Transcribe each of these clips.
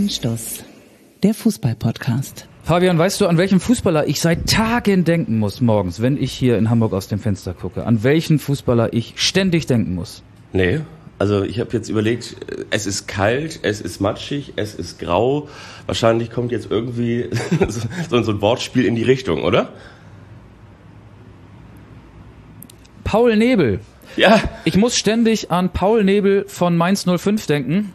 Anstoß, der Fußball-Podcast. Fabian, weißt du, an welchen Fußballer ich seit Tagen denken muss morgens, wenn ich hier in Hamburg aus dem Fenster gucke? An welchen Fußballer ich ständig denken muss? Nee, also ich habe jetzt überlegt, es ist kalt, es ist matschig, es ist grau. Wahrscheinlich kommt jetzt irgendwie so ein Wortspiel in die Richtung, oder? Paul Nebel. Ja. Ich muss ständig an Paul Nebel von Mainz 05 denken,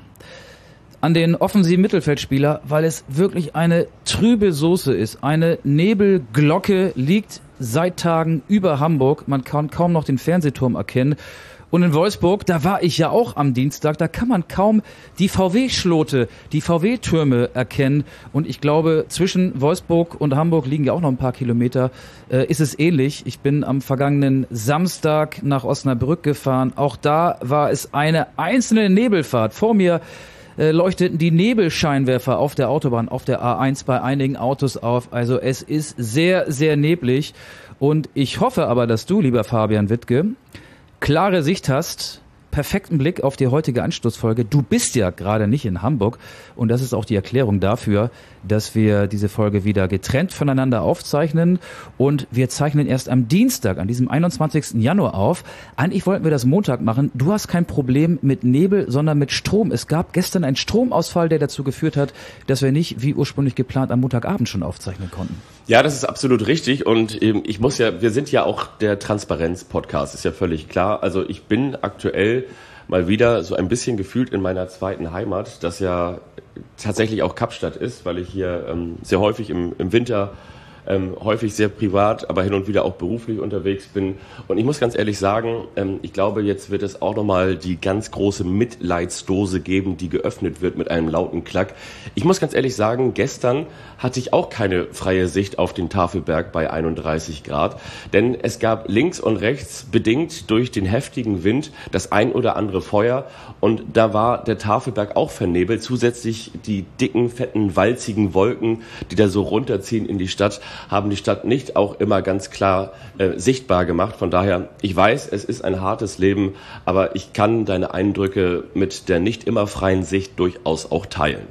an den offensiven Mittelfeldspieler, weil es wirklich eine trübe Soße ist. Eine Nebelglocke liegt seit Tagen über Hamburg. Man kann kaum noch den Fernsehturm erkennen. Und in Wolfsburg, da war ich ja auch am Dienstag, da kann man kaum die VW-Schlote, die VW-Türme erkennen. Und ich glaube, zwischen Wolfsburg und Hamburg liegen ja auch noch ein paar Kilometer, ist es ähnlich. Ich bin am vergangenen Samstag nach Osnabrück gefahren. Auch da war es eine einzelne Nebelfahrt. Vor mir leuchteten die Nebelscheinwerfer auf der Autobahn, auf der A1 bei einigen Autos auf. Also es ist sehr, sehr neblig. Und ich hoffe aber, dass du, lieber Fabian Wittke, klare Sicht hast, perfekten Blick auf die heutige Anstoßfolge. Du bist ja gerade nicht in Hamburg und das ist auch die Erklärung dafür, dass wir diese Folge wieder getrennt voneinander aufzeichnen und wir zeichnen erst am Dienstag, an diesem 21. Januar auf. Eigentlich wollten wir das Montag machen. Du hast kein Problem mit Nebel, sondern mit Strom. Es gab gestern einen Stromausfall, der dazu geführt hat, dass wir nicht, wie ursprünglich geplant, am Montagabend schon aufzeichnen konnten. Ja, das ist absolut richtig und wir sind ja auch der Transparenz-Podcast, ist ja völlig klar. Also ich bin aktuell mal wieder so ein bisschen gefühlt in meiner zweiten Heimat, das ja tatsächlich auch Kapstadt ist, weil ich hier sehr häufig im Winter häufig sehr privat, aber hin und wieder auch beruflich unterwegs bin. Und ich muss ganz ehrlich sagen, ich glaube, jetzt wird es auch nochmal die ganz große Mitleidsdose geben, die geöffnet wird mit einem lauten Klack. Ich muss ganz ehrlich sagen, gestern hatte ich auch keine freie Sicht auf den Tafelberg bei 31 Grad, denn es gab links und rechts, bedingt durch den heftigen Wind, das ein oder andere Feuer und da war der Tafelberg auch vernebelt, zusätzlich die dicken, fetten, walzigen Wolken, die da so runterziehen in die Stadt, haben die Stadt nicht auch immer ganz klar sichtbar gemacht. Von daher, ich weiß, es ist ein hartes Leben, aber ich kann deine Eindrücke mit der nicht immer freien Sicht durchaus auch teilen.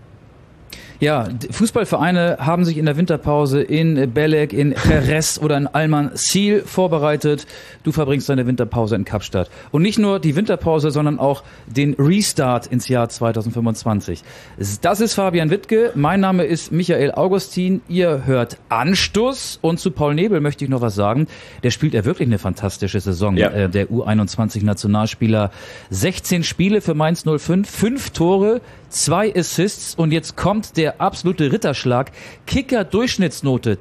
Ja, Fußballvereine haben sich in der Winterpause in Belek, in Jerez oder in Almanzil vorbereitet. Du verbringst deine Winterpause in Kapstadt. Und nicht nur die Winterpause, sondern auch den Restart ins Jahr 2025. Das ist Fabian Wittke. Mein Name ist Michael Augustin. Ihr hört Anstoß. Und zu Paul Nebel möchte ich noch was sagen. Der spielt ja wirklich eine fantastische Saison. Ja. Der U21-Nationalspieler. 16 Spiele für Mainz 05, 5 Tore, 2 Assists und jetzt kommt der absolute Ritterschlag. Kicker-Durchschnittsnote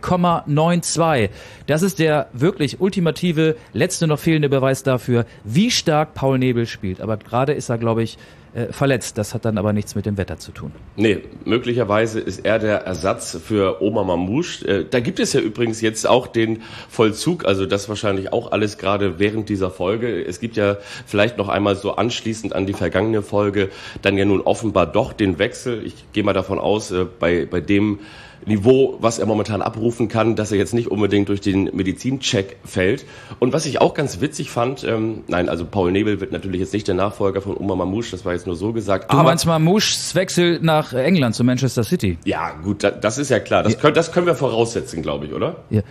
2,92. Das ist der wirklich ultimative, letzte noch fehlende Beweis dafür, wie stark Paul Nebel spielt. Aber gerade ist er, glaube ich, verletzt. Das hat dann aber nichts mit dem Wetter zu tun. Nee, möglicherweise ist er der Ersatz für Omar Mamouche. Da gibt es ja übrigens jetzt auch den Vollzug, also das wahrscheinlich auch alles gerade während dieser Folge. Es gibt ja vielleicht noch einmal so anschließend an die vergangene Folge dann ja nun offenbar doch den Wechsel. Ich gehe mal davon aus, bei dem Niveau, was er momentan abrufen kann, dass er jetzt nicht unbedingt durch den Medizincheck fällt. Und was ich auch ganz witzig fand, also Paul Nebel wird natürlich jetzt nicht der Nachfolger von Omar Mamouche, das war jetzt nur so gesagt. Du meinst Mamouches Wechsel nach England zu Manchester City? Ja, gut, das ist ja klar. Das können wir voraussetzen, glaube ich, oder? Ja.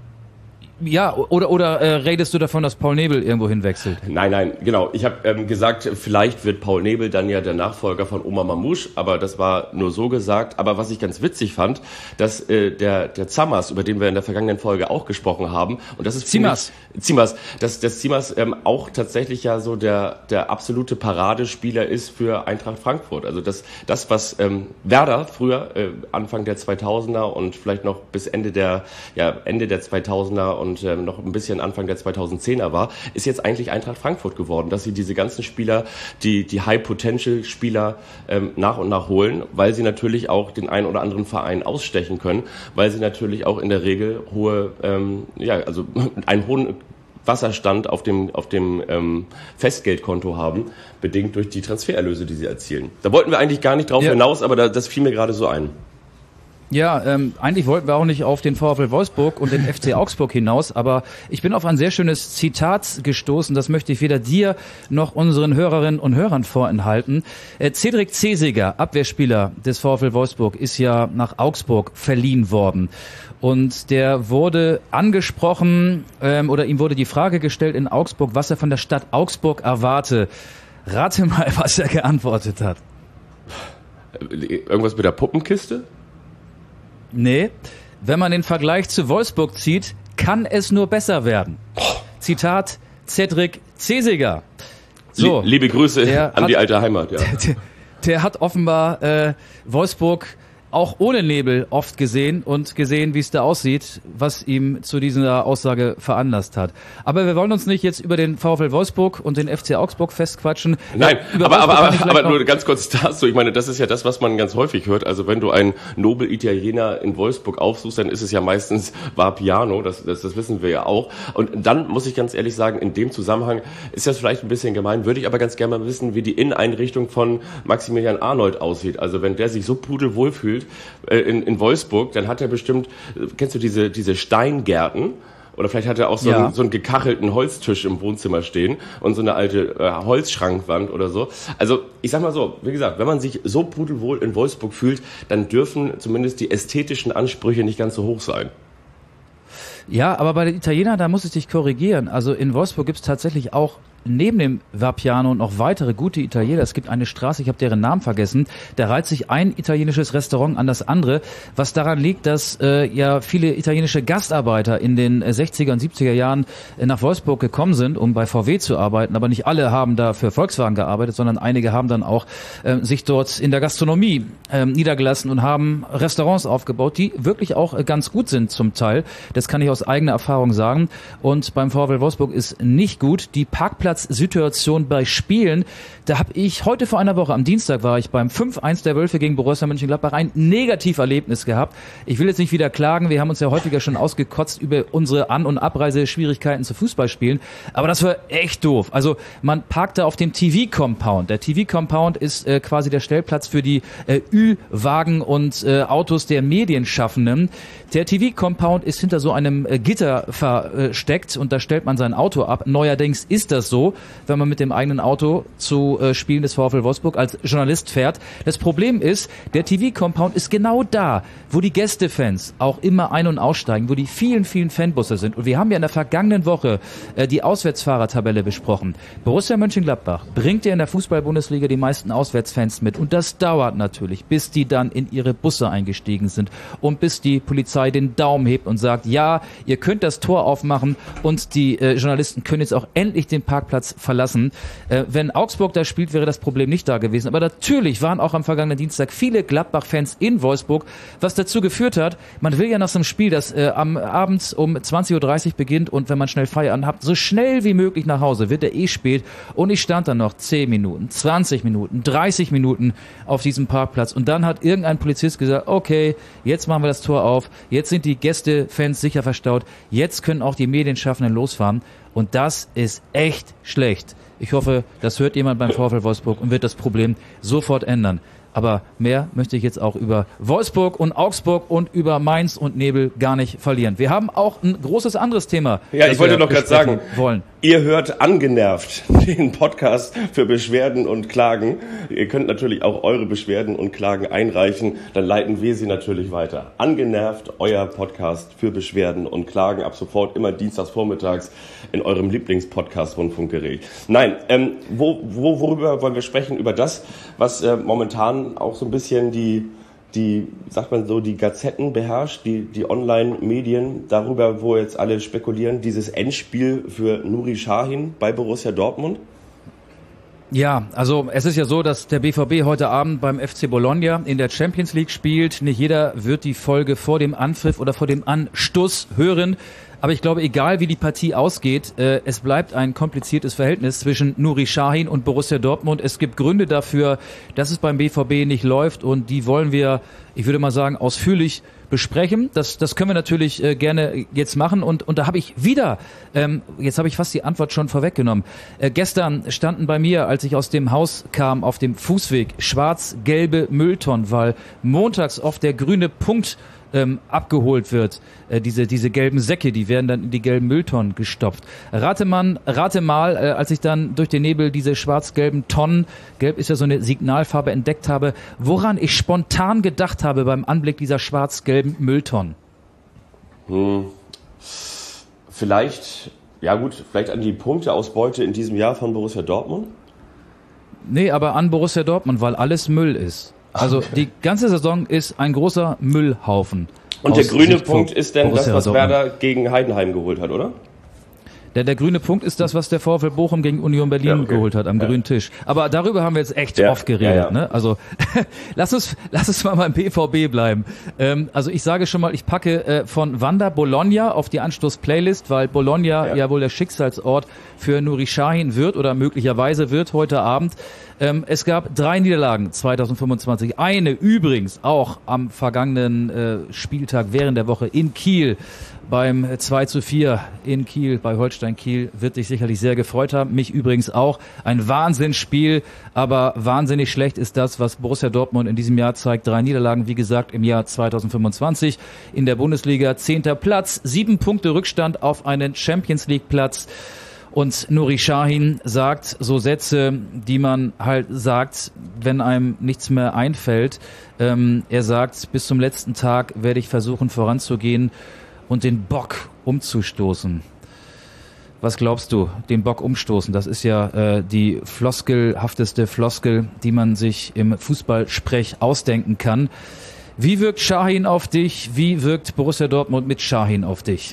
Ja, oder redest du davon, dass Paul Nebel irgendwo hinwechselt? Nein, genau. Ich habe gesagt, vielleicht wird Paul Nebel dann ja der Nachfolger von Omar Mamouche, aber das war nur so gesagt. Aber was ich ganz witzig fand, dass der Zammers, über den wir in der vergangenen Folge auch gesprochen haben, und das ist Zimas, dass Zimas auch tatsächlich ja so der absolute Paradespieler ist für Eintracht Frankfurt. Also das was Werder früher Anfang der 2000er und vielleicht noch bis Ende der 2000er und noch ein bisschen Anfang der 2010er war, ist jetzt eigentlich Eintracht Frankfurt geworden, dass sie diese ganzen Spieler, die High-Potential-Spieler nach und nach holen, weil sie natürlich auch den einen oder anderen Verein ausstechen können, weil sie natürlich auch in der Regel einen hohen Wasserstand auf dem Festgeldkonto haben, bedingt durch die Transfererlöse, die sie erzielen. Da wollten wir eigentlich gar nicht drauf hinaus, aber das fiel mir gerade so ein. Ja, eigentlich wollten wir auch nicht auf den VfL Wolfsburg und den FC Augsburg hinaus, aber ich bin auf ein sehr schönes Zitat gestoßen, das möchte ich weder dir noch unseren Hörerinnen und Hörern vorenthalten. Cedric Cesiger, Abwehrspieler des VfL Wolfsburg, ist ja nach Augsburg verliehen worden. Und der wurde angesprochen, oder ihm wurde die Frage gestellt in Augsburg, was er von der Stadt Augsburg erwarte. Rate mal, was er geantwortet hat. Irgendwas mit der Puppenkiste? Nee, wenn man den Vergleich zu Wolfsburg zieht, kann es nur besser werden. Zitat Cedric Cesiger. So, liebe Grüße an die alte Heimat. Ja. Der hat offenbar Wolfsburg auch ohne Nebel oft gesehen und gesehen, wie es da aussieht, was ihm zu dieser Aussage veranlasst hat. Aber wir wollen uns nicht jetzt über den VfL Wolfsburg und den FC Augsburg festquatschen. Nein, aber nur ganz kurz dazu. Ich meine, das ist ja das, was man ganz häufig hört. Also wenn du einen Nobel-Italiener in Wolfsburg aufsuchst, dann ist es ja meistens Vapiano. Das wissen wir ja auch. Und dann muss ich ganz ehrlich sagen, in dem Zusammenhang ist das vielleicht ein bisschen gemein, würde ich aber ganz gerne mal wissen, wie die Inneneinrichtung von Maximilian Arnold aussieht. Also wenn der sich so pudelwohl fühlt in Wolfsburg, dann hat er bestimmt, kennst du diese Steingärten? Oder vielleicht hat er auch so einen gekachelten Holztisch im Wohnzimmer stehen und so eine alte Holzschrankwand oder so. Also ich sag mal so, wie gesagt, wenn man sich so pudelwohl in Wolfsburg fühlt, dann dürfen zumindest die ästhetischen Ansprüche nicht ganz so hoch sein. Ja, aber bei den Italienern, da muss ich dich korrigieren. Also in Wolfsburg gibt's tatsächlich auch neben dem Vapiano noch weitere gute Italiener. Es gibt eine Straße, ich habe deren Namen vergessen, da reiht sich ein italienisches Restaurant an das andere, was daran liegt, dass ja viele italienische Gastarbeiter in den 60er und 70er Jahren nach Wolfsburg gekommen sind, um bei VW zu arbeiten, aber nicht alle haben da für Volkswagen gearbeitet, sondern einige haben dann auch sich dort in der Gastronomie niedergelassen und haben Restaurants aufgebaut, die wirklich auch ganz gut sind zum Teil. Das kann ich aus eigener Erfahrung sagen. Und beim VfL Wolfsburg ist nicht gut. Die Parkplatzsituation bei Spielen, da habe ich heute vor einer Woche, am Dienstag war ich beim 5-1 der Wölfe gegen Borussia Mönchengladbach, ein Negativerlebnis gehabt. Ich will jetzt nicht wieder klagen, wir haben uns ja häufiger schon ausgekotzt über unsere An- und Abreiseschwierigkeiten zu Fußballspielen, aber das war echt doof. Also man parkt da auf dem TV-Compound. Der TV-Compound ist quasi der Stellplatz für die Ü-Wagen und Autos der Medienschaffenden. Der TV-Compound ist hinter so einem Gitter versteckt und da stellt man sein Auto ab. Neuerdings ist das so, wenn man mit dem eigenen Auto zu Spielen des VfL Wolfsburg als Journalist fährt. Das Problem ist, der TV-Compound ist genau da, wo die Gästefans auch immer ein- und aussteigen, wo die vielen, vielen Fanbusse sind. Und wir haben ja in der vergangenen Woche die Auswärtsfahrertabelle besprochen. Borussia Mönchengladbach bringt ja in der Fußball-Bundesliga die meisten Auswärtsfans mit. Und das dauert natürlich, bis die dann in ihre Busse eingestiegen sind und bis die Polizei den Daumen hebt und sagt, ja, ihr könnt das Tor aufmachen und die Journalisten können jetzt auch endlich den Parkplatz verlassen. Wenn Augsburg da spielt, wäre das Problem nicht da gewesen. Aber natürlich waren auch am vergangenen Dienstag viele Gladbach-Fans in Wolfsburg, was dazu geführt hat, man will ja nach so einem Spiel, das am Abend um 20.30 Uhr beginnt und wenn man schnell Feierabend hat, so schnell wie möglich nach Hause, wird spät. Und ich stand dann noch 10 Minuten, 20 Minuten, 30 Minuten auf diesem Parkplatz und dann hat irgendein Polizist gesagt, okay, jetzt machen wir das Tor auf, jetzt sind die Gästefans sicher verstaut, jetzt können auch die Medienschaffenden losfahren. Und das ist echt schlecht. Ich hoffe, das hört jemand beim VfL Wolfsburg und wird das Problem sofort ändern. Aber mehr möchte ich jetzt auch über Wolfsburg und Augsburg und über Mainz und Nebel gar nicht verlieren. Wir haben auch ein großes anderes Thema. Ja, ich wollte noch gerade sagen, wollen. Ihr hört Angenervt, den Podcast für Beschwerden und Klagen. Ihr könnt natürlich auch eure Beschwerden und Klagen einreichen, dann leiten wir sie natürlich weiter. Angenervt, euer Podcast für Beschwerden und Klagen, ab sofort immer dienstags vormittags in eurem Lieblingspodcast Rundfunkgerät. Nein, worüber wollen wir sprechen? Über das, was momentan auch so ein bisschen die sagt man so, die Gazetten beherrscht, die Online-Medien, darüber, wo jetzt alle spekulieren, dieses Endspiel für Nuri Sahin bei Borussia Dortmund? Ja, also es ist ja so, dass der BVB heute Abend beim FC Bologna in der Champions League spielt. Nicht jeder wird die Folge vor dem Anpfiff oder vor dem Anstoß hören. Aber ich glaube, egal wie die Partie ausgeht, es bleibt ein kompliziertes Verhältnis zwischen Nuri Sahin und Borussia Dortmund. Es gibt Gründe dafür, dass es beim BVB nicht läuft und die wollen wir, ich würde mal sagen, ausführlich besprechen. Das können wir natürlich gerne jetzt machen und da habe ich wieder, jetzt habe ich fast die Antwort schon vorweggenommen. Gestern standen bei mir, als ich aus dem Haus kam, auf dem Fußweg schwarz-gelbe Mülltonnen, weil montags oft der grüne Punkt abgeholt wird. Diese gelben Säcke, die werden dann in die gelben Mülltonnen gestopft. Rate mal, als ich dann durch den Nebel diese schwarz-gelben Tonnen, gelb ist ja so eine Signalfarbe, entdeckt habe, woran ich spontan gedacht habe beim Anblick dieser schwarz-gelben Mülltonnen. Vielleicht an die Punkteausbeute in diesem Jahr von Borussia Dortmund? Nee, aber an Borussia Dortmund, weil alles Müll ist. Also die ganze Saison ist ein großer Müllhaufen. Und der grüne Punkt ist denn das, was Werder gegen Heidenheim geholt hat, oder? Der grüne Punkt ist das, was der VfL Bochum gegen Union Berlin geholt hat am grünen Tisch. Aber darüber haben wir jetzt echt oft geredet. Ne? Also lass uns mal beim BVB bleiben. Also ich sage schon mal, ich packe von Wanda Bologna auf die Anstoß-Playlist, weil Bologna ja wohl der Schicksalsort für Nuri Sahin wird oder möglicherweise wird heute Abend. Es gab 3 Niederlagen 2025. Eine übrigens auch am vergangenen Spieltag während der Woche in Kiel. Beim 2:4 in Kiel, bei Holstein Kiel, wird dich sicherlich sehr gefreut haben. Mich übrigens auch. Ein Wahnsinnsspiel, aber wahnsinnig schlecht ist das, was Borussia Dortmund in diesem Jahr zeigt. 3 Niederlagen, wie gesagt, im Jahr 2025. In der Bundesliga 10. Platz, 7 Punkte Rückstand auf einen Champions-League-Platz. Und Nuri Sahin sagt so Sätze, die man halt sagt, wenn einem nichts mehr einfällt. Er sagt, bis zum letzten Tag werde ich versuchen voranzugehen und den Bock umzustoßen. Was glaubst du, den Bock umstoßen? Das ist ja die floskelhafteste Floskel, die man sich im Fußballsprech ausdenken kann. Wie wirkt Sahin auf dich? Wie wirkt Borussia Dortmund mit Sahin auf dich?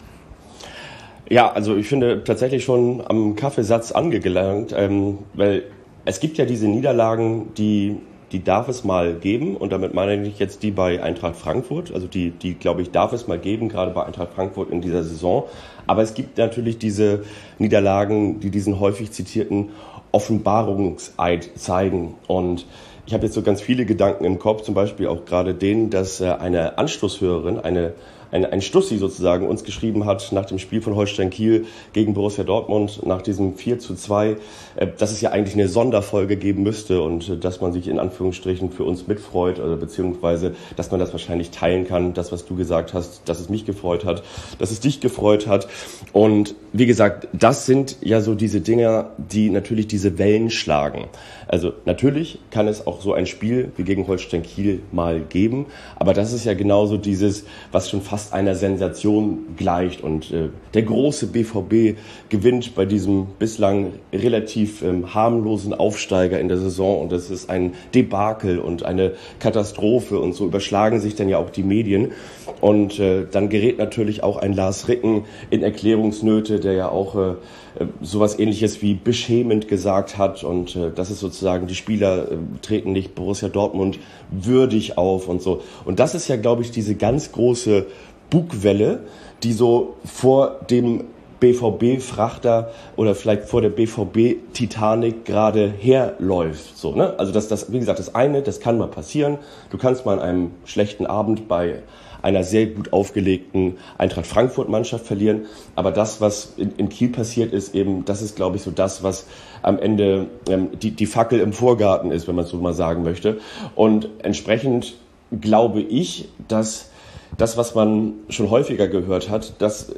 Ja, also ich finde tatsächlich schon am Kaffeesatz angelangt, weil es gibt ja diese Niederlagen, die darf es mal geben, und damit meine ich jetzt die bei Eintracht Frankfurt, also die glaube ich, darf es mal geben, gerade bei Eintracht Frankfurt in dieser Saison. Aber es gibt natürlich diese Niederlagen, die diesen häufig zitierten Offenbarungseid zeigen. Und ich habe jetzt so ganz viele Gedanken im Kopf, zum Beispiel auch gerade den, dass eine Anschlusshörerin, ein Stussi sozusagen uns geschrieben hat nach dem Spiel von Holstein Kiel gegen Borussia Dortmund, nach diesem 4:2, dass es ja eigentlich eine Sonderfolge geben müsste und dass man sich in Anführungsstrichen für uns mitfreut, oder beziehungsweise, dass man das wahrscheinlich teilen kann, das, was du gesagt hast, dass es mich gefreut hat, dass es dich gefreut hat. Und wie gesagt, das sind ja so diese Dinger, die natürlich diese Wellen schlagen. Also natürlich kann es auch so ein Spiel wie gegen Holstein Kiel mal geben, aber das ist ja genauso dieses, was schon fast einer Sensation gleicht, und der große BVB gewinnt bei diesem bislang relativ harmlosen Aufsteiger in der Saison, und das ist ein Debakel und eine Katastrophe, und so überschlagen sich dann ja auch die Medien, und dann gerät natürlich auch ein Lars Ricken in Erklärungsnöte, der ja auch sowas Ähnliches wie beschämend gesagt hat, und das ist sozusagen, die Spieler treten nicht Borussia Dortmund würdig auf und so. Und das ist ja, glaube ich, diese ganz große Bugwelle, die so vor dem BVB-Frachter oder vielleicht vor der BVB-Titanic gerade herläuft. So, ne? Also wie gesagt, das eine, das kann mal passieren. Du kannst mal an einem schlechten Abend bei einer sehr gut aufgelegten Eintracht Frankfurt-Mannschaft verlieren. Aber das, was in Kiel passiert ist, eben, das ist, glaube ich, so das, was am Ende die Fackel im Vorgarten ist, wenn man es so mal sagen möchte. Und entsprechend glaube ich, dass das, was man schon häufiger gehört hat,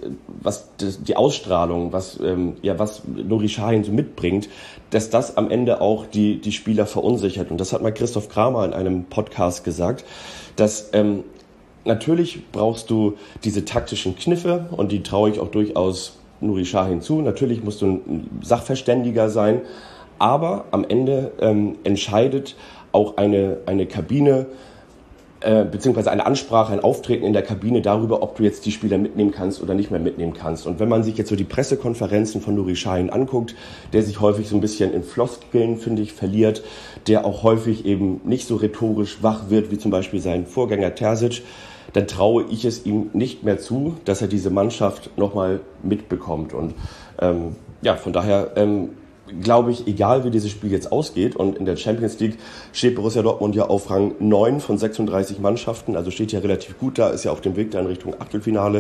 die Ausstrahlung, was Nuri Sahin so mitbringt, dass das am Ende auch die Spieler verunsichert. Und das hat mal Christoph Kramer in einem Podcast gesagt, dass natürlich brauchst du diese taktischen Kniffe, und die traue ich auch durchaus Nuri Sahin zu. Natürlich musst du ein Sachverständiger sein, aber am Ende entscheidet auch eine Kabine, beziehungsweise eine Ansprache, ein Auftreten in der Kabine darüber, ob du jetzt die Spieler mitnehmen kannst oder nicht mehr mitnehmen kannst. Und wenn man sich jetzt so die Pressekonferenzen von Nuri Sahin anguckt, der sich häufig so ein bisschen in Floskeln, finde ich, verliert, der auch häufig eben nicht so rhetorisch wach wird, wie zum Beispiel sein Vorgänger Terzic, dann traue ich es ihm nicht mehr zu, dass er diese Mannschaft nochmal mitbekommt. Und von daher glaube ich, egal wie dieses Spiel jetzt ausgeht, und in der Champions League steht Borussia Dortmund ja auf Rang 9 von 36 Mannschaften, also steht ja relativ gut da, ist ja auf dem Weg da in Richtung Achtelfinale.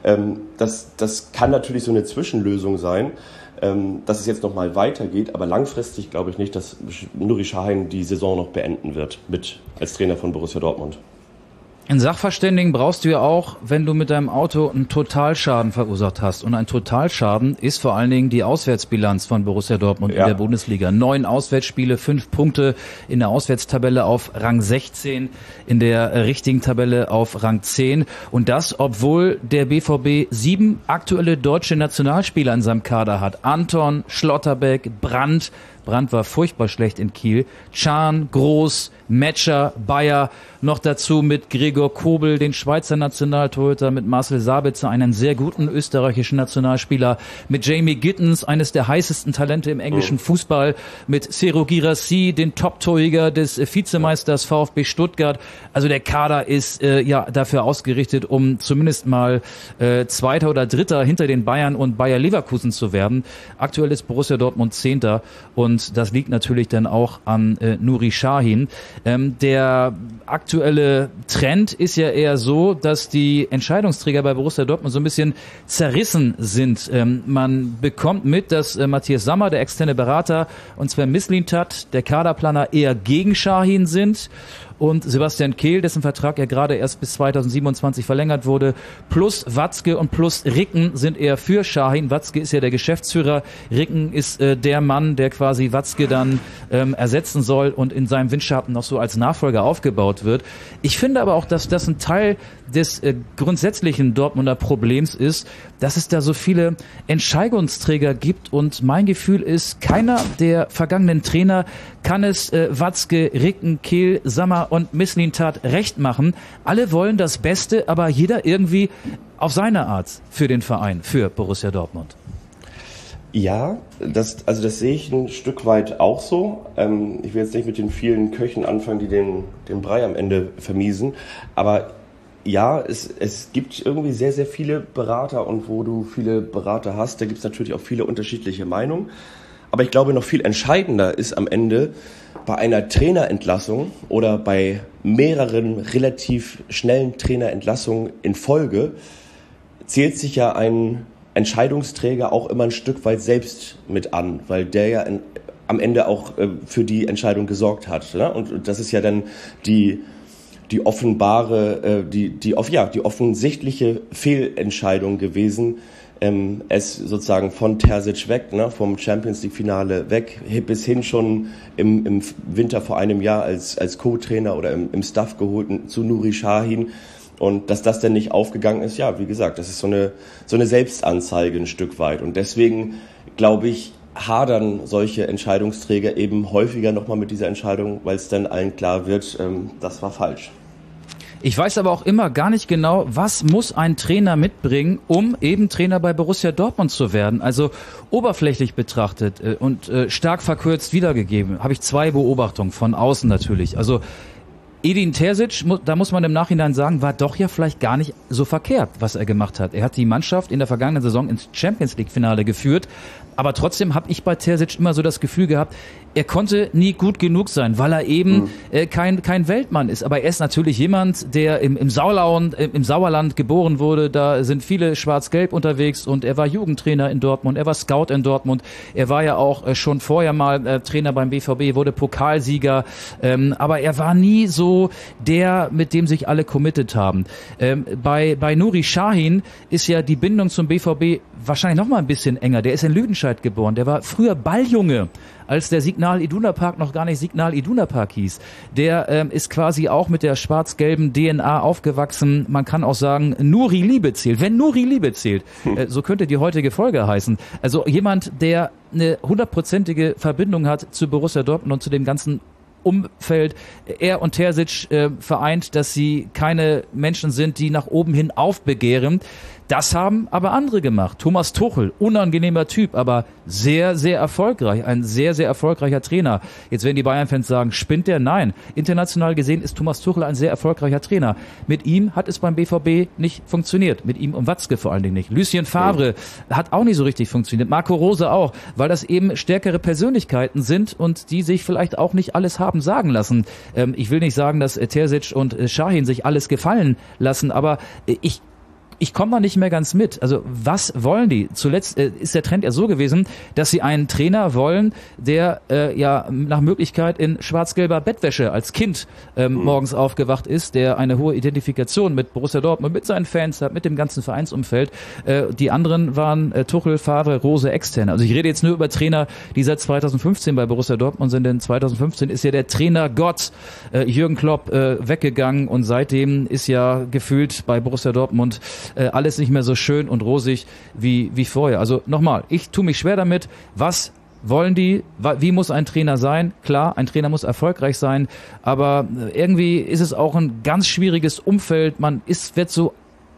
Das kann natürlich so eine Zwischenlösung sein, dass es jetzt nochmal weitergeht, aber langfristig glaube ich nicht, dass Nuri Sahin die Saison noch beenden wird als Trainer von Borussia Dortmund. Einen Sachverständigen brauchst du ja auch, wenn du mit deinem Auto einen Totalschaden verursacht hast. Und ein Totalschaden ist vor allen Dingen die Auswärtsbilanz von Borussia Dortmund in der Bundesliga. 9 Auswärtsspiele, 5 Punkte in der Auswärtstabelle auf Rang 16, in der richtigen Tabelle auf Rang 10. Und das, obwohl der BVB 7 aktuelle deutsche Nationalspieler in seinem Kader hat. Anton, Schlotterbeck, Brandt war furchtbar schlecht in Kiel. Can, Groß, Metscher, Bayer, noch dazu mit Gregor Kobel, den Schweizer Nationaltorhüter, mit Marcel Sabitzer, einen sehr guten österreichischen Nationalspieler, mit Jamie Gittens, eines der heißesten Talente im englischen Fußball, mit Serhou Guirassy, den Top-Torjäger des Vizemeisters VfB Stuttgart. Also der Kader ist dafür ausgerichtet, um zumindest mal Zweiter oder Dritter hinter den Bayern und Bayer Leverkusen zu werden. Aktuell ist Borussia Dortmund 10. Und das liegt natürlich dann auch an Nuri Sahin. Der aktuelle Trend ist ja eher so, dass die Entscheidungsträger bei Borussia Dortmund so ein bisschen zerrissen sind. Man bekommt mit, dass Matthias Sammer, der externe Berater, und Sven Mislintat, der Kaderplaner, eher gegen Sahin sind. Und Sebastian Kehl, dessen Vertrag ja gerade erst bis 2027 verlängert wurde, plus Watzke und plus Ricken sind eher für Sahin. Watzke ist ja der Geschäftsführer, Ricken ist der Mann, der quasi Watzke dann ersetzen soll und in seinem Windschatten noch so als Nachfolger aufgebaut wird. Ich finde aber auch, dass das ein Teil des grundsätzlichen Dortmunder Problems ist, dass es da so viele Entscheidungsträger gibt, und mein Gefühl ist, keiner der vergangenen Trainer kann es Watzke, Ricken, Kehl, Sammer und Mislintat recht machen. Alle wollen das Beste, aber jeder irgendwie auf seine Art für den Verein, für Borussia Dortmund. Ja, das sehe ich ein Stück weit auch so. Ich will jetzt nicht mit den vielen Köchen anfangen, die den Brei am Ende vermiesen, aber ja, es gibt irgendwie sehr, sehr viele Berater, und wo du viele Berater hast, da gibt es natürlich auch viele unterschiedliche Meinungen. Aber ich glaube, noch viel entscheidender ist am Ende bei einer Trainerentlassung oder bei mehreren relativ schnellen Trainerentlassungen in Folge, zählt sich ja ein Entscheidungsträger auch immer ein Stück weit selbst mit an, weil der ja am Ende auch für die Entscheidung gesorgt hat. Ne? Und das ist ja dann die offensichtliche Fehlentscheidung gewesen, es sozusagen von Terzic weg, ne, vom Champions League Finale weg, bis hin schon im Winter vor einem Jahr als Co-Trainer oder im Staff geholten zu Nuri Sahin. Und dass das denn nicht aufgegangen ist, ja, wie gesagt, das ist so eine Selbstanzeige ein Stück weit. Und deswegen, glaube ich, hadern solche Entscheidungsträger eben häufiger nochmal mit dieser Entscheidung, weil es dann allen klar wird, das war falsch. Ich weiß aber auch immer gar nicht genau, was muss ein Trainer mitbringen, um eben Trainer bei Borussia Dortmund zu werden. Also oberflächlich betrachtet und stark verkürzt wiedergegeben, habe ich 2 Beobachtungen von außen natürlich. Also Edin Terzic, da muss man im Nachhinein sagen, war doch ja vielleicht gar nicht so verkehrt, was er gemacht hat. Er hat die Mannschaft in der vergangenen Saison ins Champions League Finale geführt, aber trotzdem habe ich bei Terzic immer so das Gefühl gehabt, er konnte nie gut genug sein, weil er eben kein Weltmann ist. Aber er ist natürlich jemand, der im Sauerland geboren wurde. Da sind viele Schwarz-Gelb unterwegs, und er war Jugendtrainer in Dortmund, er war Scout in Dortmund. Er war ja auch schon vorher mal Trainer beim BVB, wurde Pokalsieger. Aber er war nie so der, mit dem sich alle committed haben. Bei Nuri Sahin ist ja die Bindung zum BVB wahrscheinlich noch mal ein bisschen enger. Der ist in Lüdenscheid geboren. Der war früher Balljunge, als der Signal Iduna Park noch gar nicht Signal Iduna Park hieß. Der ist quasi auch mit der schwarz-gelben DNA aufgewachsen. Man kann auch sagen, Nuri Liebe zählt. Wenn Nuri Liebe zählt, so könnte die heutige Folge heißen. Also jemand, der eine 100%ige Verbindung hat zu Borussia Dortmund und zu dem ganzen Umfeld. Er und Terzic vereint, dass sie keine Menschen sind, die nach oben hin aufbegehren. Das haben aber andere gemacht. Thomas Tuchel, unangenehmer Typ, aber sehr, sehr erfolgreich. Ein sehr, sehr erfolgreicher Trainer. Jetzt werden die Bayern-Fans sagen, spinnt der? Nein. International gesehen ist Thomas Tuchel ein sehr erfolgreicher Trainer. Mit ihm hat es beim BVB nicht funktioniert. Mit ihm und Watzke vor allen Dingen nicht. Lucien Favre hat auch nicht so richtig funktioniert. Marco Rose auch, weil das eben stärkere Persönlichkeiten sind und die sich vielleicht auch nicht alles haben sagen lassen. Ich will nicht sagen, dass Terzic und Şahin sich alles gefallen lassen, aber ich komme da nicht mehr ganz mit. Also was wollen die? Zuletzt ist der Trend ja so gewesen, dass sie einen Trainer wollen, der ja nach Möglichkeit in schwarz-gelber Bettwäsche als Kind morgens aufgewacht ist, der eine hohe Identifikation mit Borussia Dortmund, mit seinen Fans hat, mit dem ganzen Vereinsumfeld. Die anderen waren Tuchel, Favre, Rose, Externe. Also ich rede jetzt nur über Trainer, die seit 2015 bei Borussia Dortmund sind, denn 2015 ist ja der Trainergott Jürgen Klopp weggegangen und seitdem ist ja gefühlt bei Borussia Dortmund alles nicht mehr so schön und rosig wie vorher. Also nochmal, ich tue mich schwer damit. Was wollen die? Wie muss ein Trainer sein? Klar, ein Trainer muss erfolgreich sein, aber irgendwie ist es auch ein ganz schwieriges Umfeld. Wird so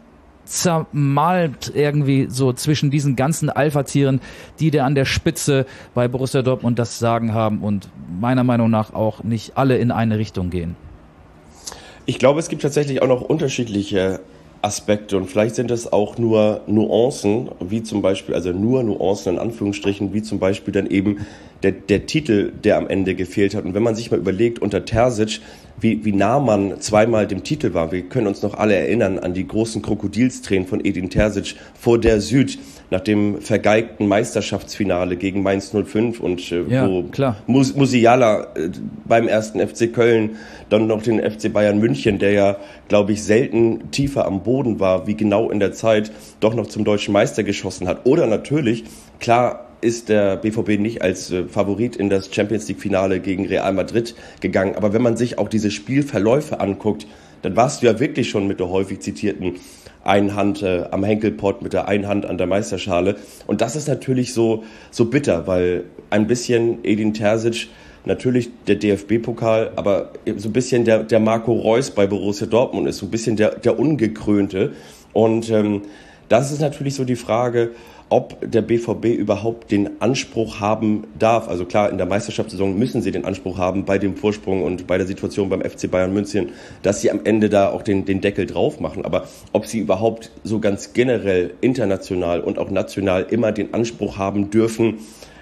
zermalt irgendwie so zwischen diesen ganzen Alpha-Tieren, die da an der Spitze bei Borussia Dortmund das Sagen haben und meiner Meinung nach auch nicht alle in eine Richtung gehen. Ich glaube, es gibt tatsächlich auch noch unterschiedliche Aspekte und vielleicht sind es auch nur Nuancen, wie zum Beispiel, also nur Nuancen in Anführungsstrichen, wie zum Beispiel dann eben der Titel, der am Ende gefehlt hat. Und wenn man sich mal überlegt, unter Terzic, wie nah man zweimal dem Titel war. Wir können uns noch alle erinnern an die großen Krokodilstränen von Edin Terzic vor der Süd nach dem vergeigten Meisterschaftsfinale gegen Mainz 05 und wo Musiala beim ersten FC Köln dann noch den FC Bayern München, der ja, glaube ich, selten tiefer am Boden war, wie genau in der Zeit, doch noch zum deutschen Meister geschossen hat. Oder natürlich, klar, ist der BVB nicht als Favorit in das Champions-League-Finale gegen Real Madrid gegangen. Aber wenn man sich auch diese Spielverläufe anguckt, dann warst du ja wirklich schon mit der häufig zitierten einen Hand am Henkelpott, mit der einen Hand an der Meisterschale. Und das ist natürlich so bitter, weil ein bisschen Edin Terzic, natürlich der DFB-Pokal, aber so ein bisschen der Marco Reus bei Borussia Dortmund ist, so ein bisschen der Ungekrönte. Und das ist natürlich so die Frage, ob der BVB überhaupt den Anspruch haben darf. Also klar, in der Meisterschaftssaison müssen sie den Anspruch haben bei dem Vorsprung und bei der Situation beim FC Bayern München, dass sie am Ende da auch den Deckel drauf machen. Aber ob sie überhaupt so ganz generell international und auch national immer den Anspruch haben dürfen,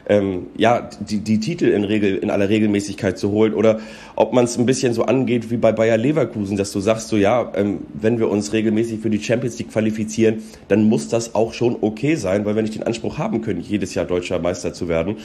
die Titel in aller Regelmäßigkeit zu holen, oder ob man es ein bisschen so angeht wie bei Bayer Leverkusen, dass du sagst, wenn wir uns regelmäßig für die Champions League qualifizieren, dann muss das auch schon okay sein, weil wir nicht den Anspruch haben können, jedes Jahr deutscher Meister zu werden.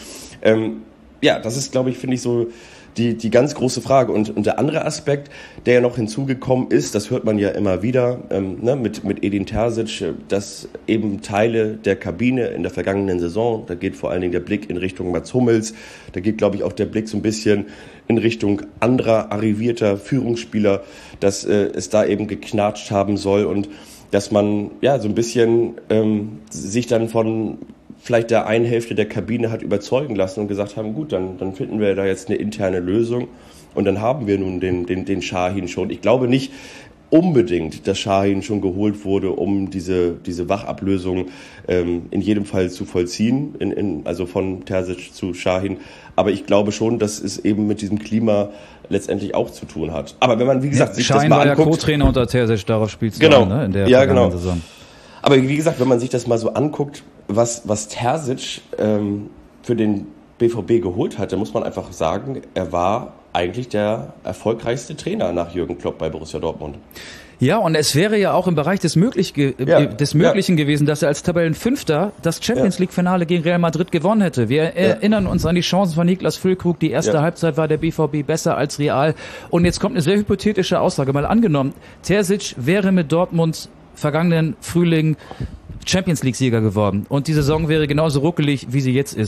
Das ist, glaube ich, finde ich so die ganz große Frage. Und der andere Aspekt, der ja noch hinzugekommen ist, das hört man ja immer wieder mit Edin Terzic, dass eben Teile der Kabine in der vergangenen Saison, da geht vor allen Dingen der Blick in Richtung Mats Hummels, da geht, glaube ich, auch der Blick so ein bisschen in Richtung anderer arrivierter Führungsspieler, dass es da eben geknatscht haben soll und dass man so ein bisschen sich dann von vielleicht der einen Hälfte der Kabine hat überzeugen lassen und gesagt haben, gut, dann finden wir da jetzt eine interne Lösung und dann haben wir nun den Şahin schon. Ich glaube nicht unbedingt, dass Şahin schon geholt wurde, um diese Wachablösung in jedem Fall zu vollziehen, also von Terzic zu Şahin. Aber ich glaube schon, dass es eben mit diesem Klima letztendlich auch zu tun hat. Aber wenn man, wie gesagt, sich das mal anguckt... Şahin war ja Co-Trainer unter Terzic, darauf spielt es genau, in der vergangenen Saison. Aber wie gesagt, wenn man sich das mal so anguckt, was Terzic für den BVB geholt hat, dann muss man einfach sagen, er war eigentlich der erfolgreichste Trainer nach Jürgen Klopp bei Borussia Dortmund. Ja, und es wäre ja auch im Bereich des Möglichen gewesen, dass er als Tabellenfünfter das Champions-League-Finale gegen Real Madrid gewonnen hätte. Wir erinnern uns an die Chancen von Niklas Füllkrug. Die erste Halbzeit war der BVB besser als Real. Und jetzt kommt eine sehr hypothetische Aussage. Mal angenommen, Terzic wäre mit Dortmund vergangenen Frühling Champions-League-Sieger geworden und die Saison wäre genauso ruckelig, wie sie jetzt ist.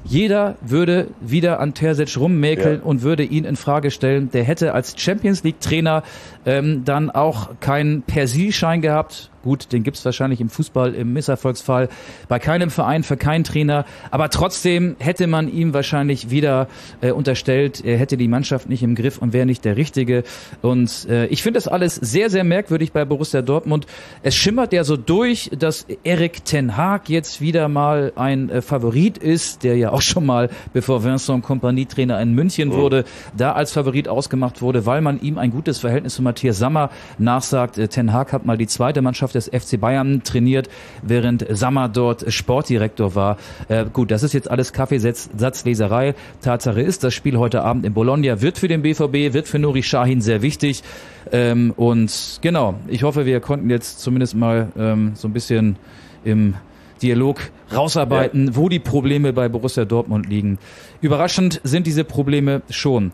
Jeder würde wieder an Terzic rummäkeln und würde ihn in Frage stellen. Der hätte als Champions-League-Trainer dann auch keinen Persilschein gehabt. Gut, den gibt's wahrscheinlich im Fußball im Misserfolgsfall bei keinem Verein, für keinen Trainer. Aber trotzdem hätte man ihm wahrscheinlich wieder unterstellt, er hätte die Mannschaft nicht im Griff und wäre nicht der Richtige. Und ich finde das alles sehr, sehr merkwürdig bei Borussia Dortmund. Es schimmert ja so durch, dass Erik ten Hag jetzt wieder mal ein Favorit ist, der ja auch schon mal, bevor Vincent Kompany Trainer in München wurde, da als Favorit ausgemacht wurde, weil man ihm ein gutes Verhältnis zu Matthias Sammer nachsagt. Ten Hag hat mal die zweite Mannschaft des FC Bayern trainiert, während Sammer dort Sportdirektor war. Gut, das ist jetzt alles Kaffeesatzleserei. Tatsache ist, das Spiel heute Abend in Bologna wird für den BVB, wird für Nuri Sahin sehr wichtig. Und genau, ich hoffe, wir konnten jetzt zumindest mal so ein bisschen im Dialog rausarbeiten, wo die Probleme bei Borussia Dortmund liegen. Überraschend sind diese Probleme schon.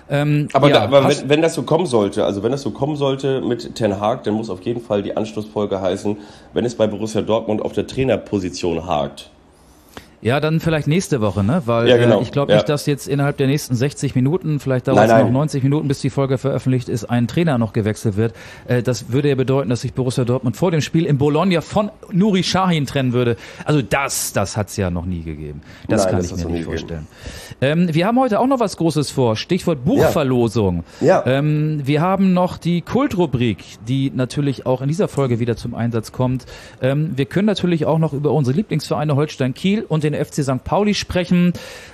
Wenn das so kommen sollte, mit Ten Hag, dann muss auf jeden Fall die Anschlussfolge heißen, wenn es bei Borussia Dortmund auf der Trainerposition hakt. Ja, dann vielleicht nächste Woche, ne? Weil ich glaube nicht, dass jetzt innerhalb der nächsten 60 Minuten, vielleicht dauert es noch 90 Minuten, bis die Folge veröffentlicht ist, ein Trainer noch gewechselt wird. Das würde ja bedeuten, dass sich Borussia Dortmund vor dem Spiel in Bologna von Nuri Sahin trennen würde. Also das hat's ja noch nie gegeben. Das kann ich mir nicht vorstellen. Wir haben heute auch noch was Großes vor. Stichwort Buchverlosung. Ja. Wir haben noch die Kultrubrik, die natürlich auch in dieser Folge wieder zum Einsatz kommt. Wir können natürlich auch noch über unsere Lieblingsvereine Holstein Kiel und den FC St. Pauli sprechen.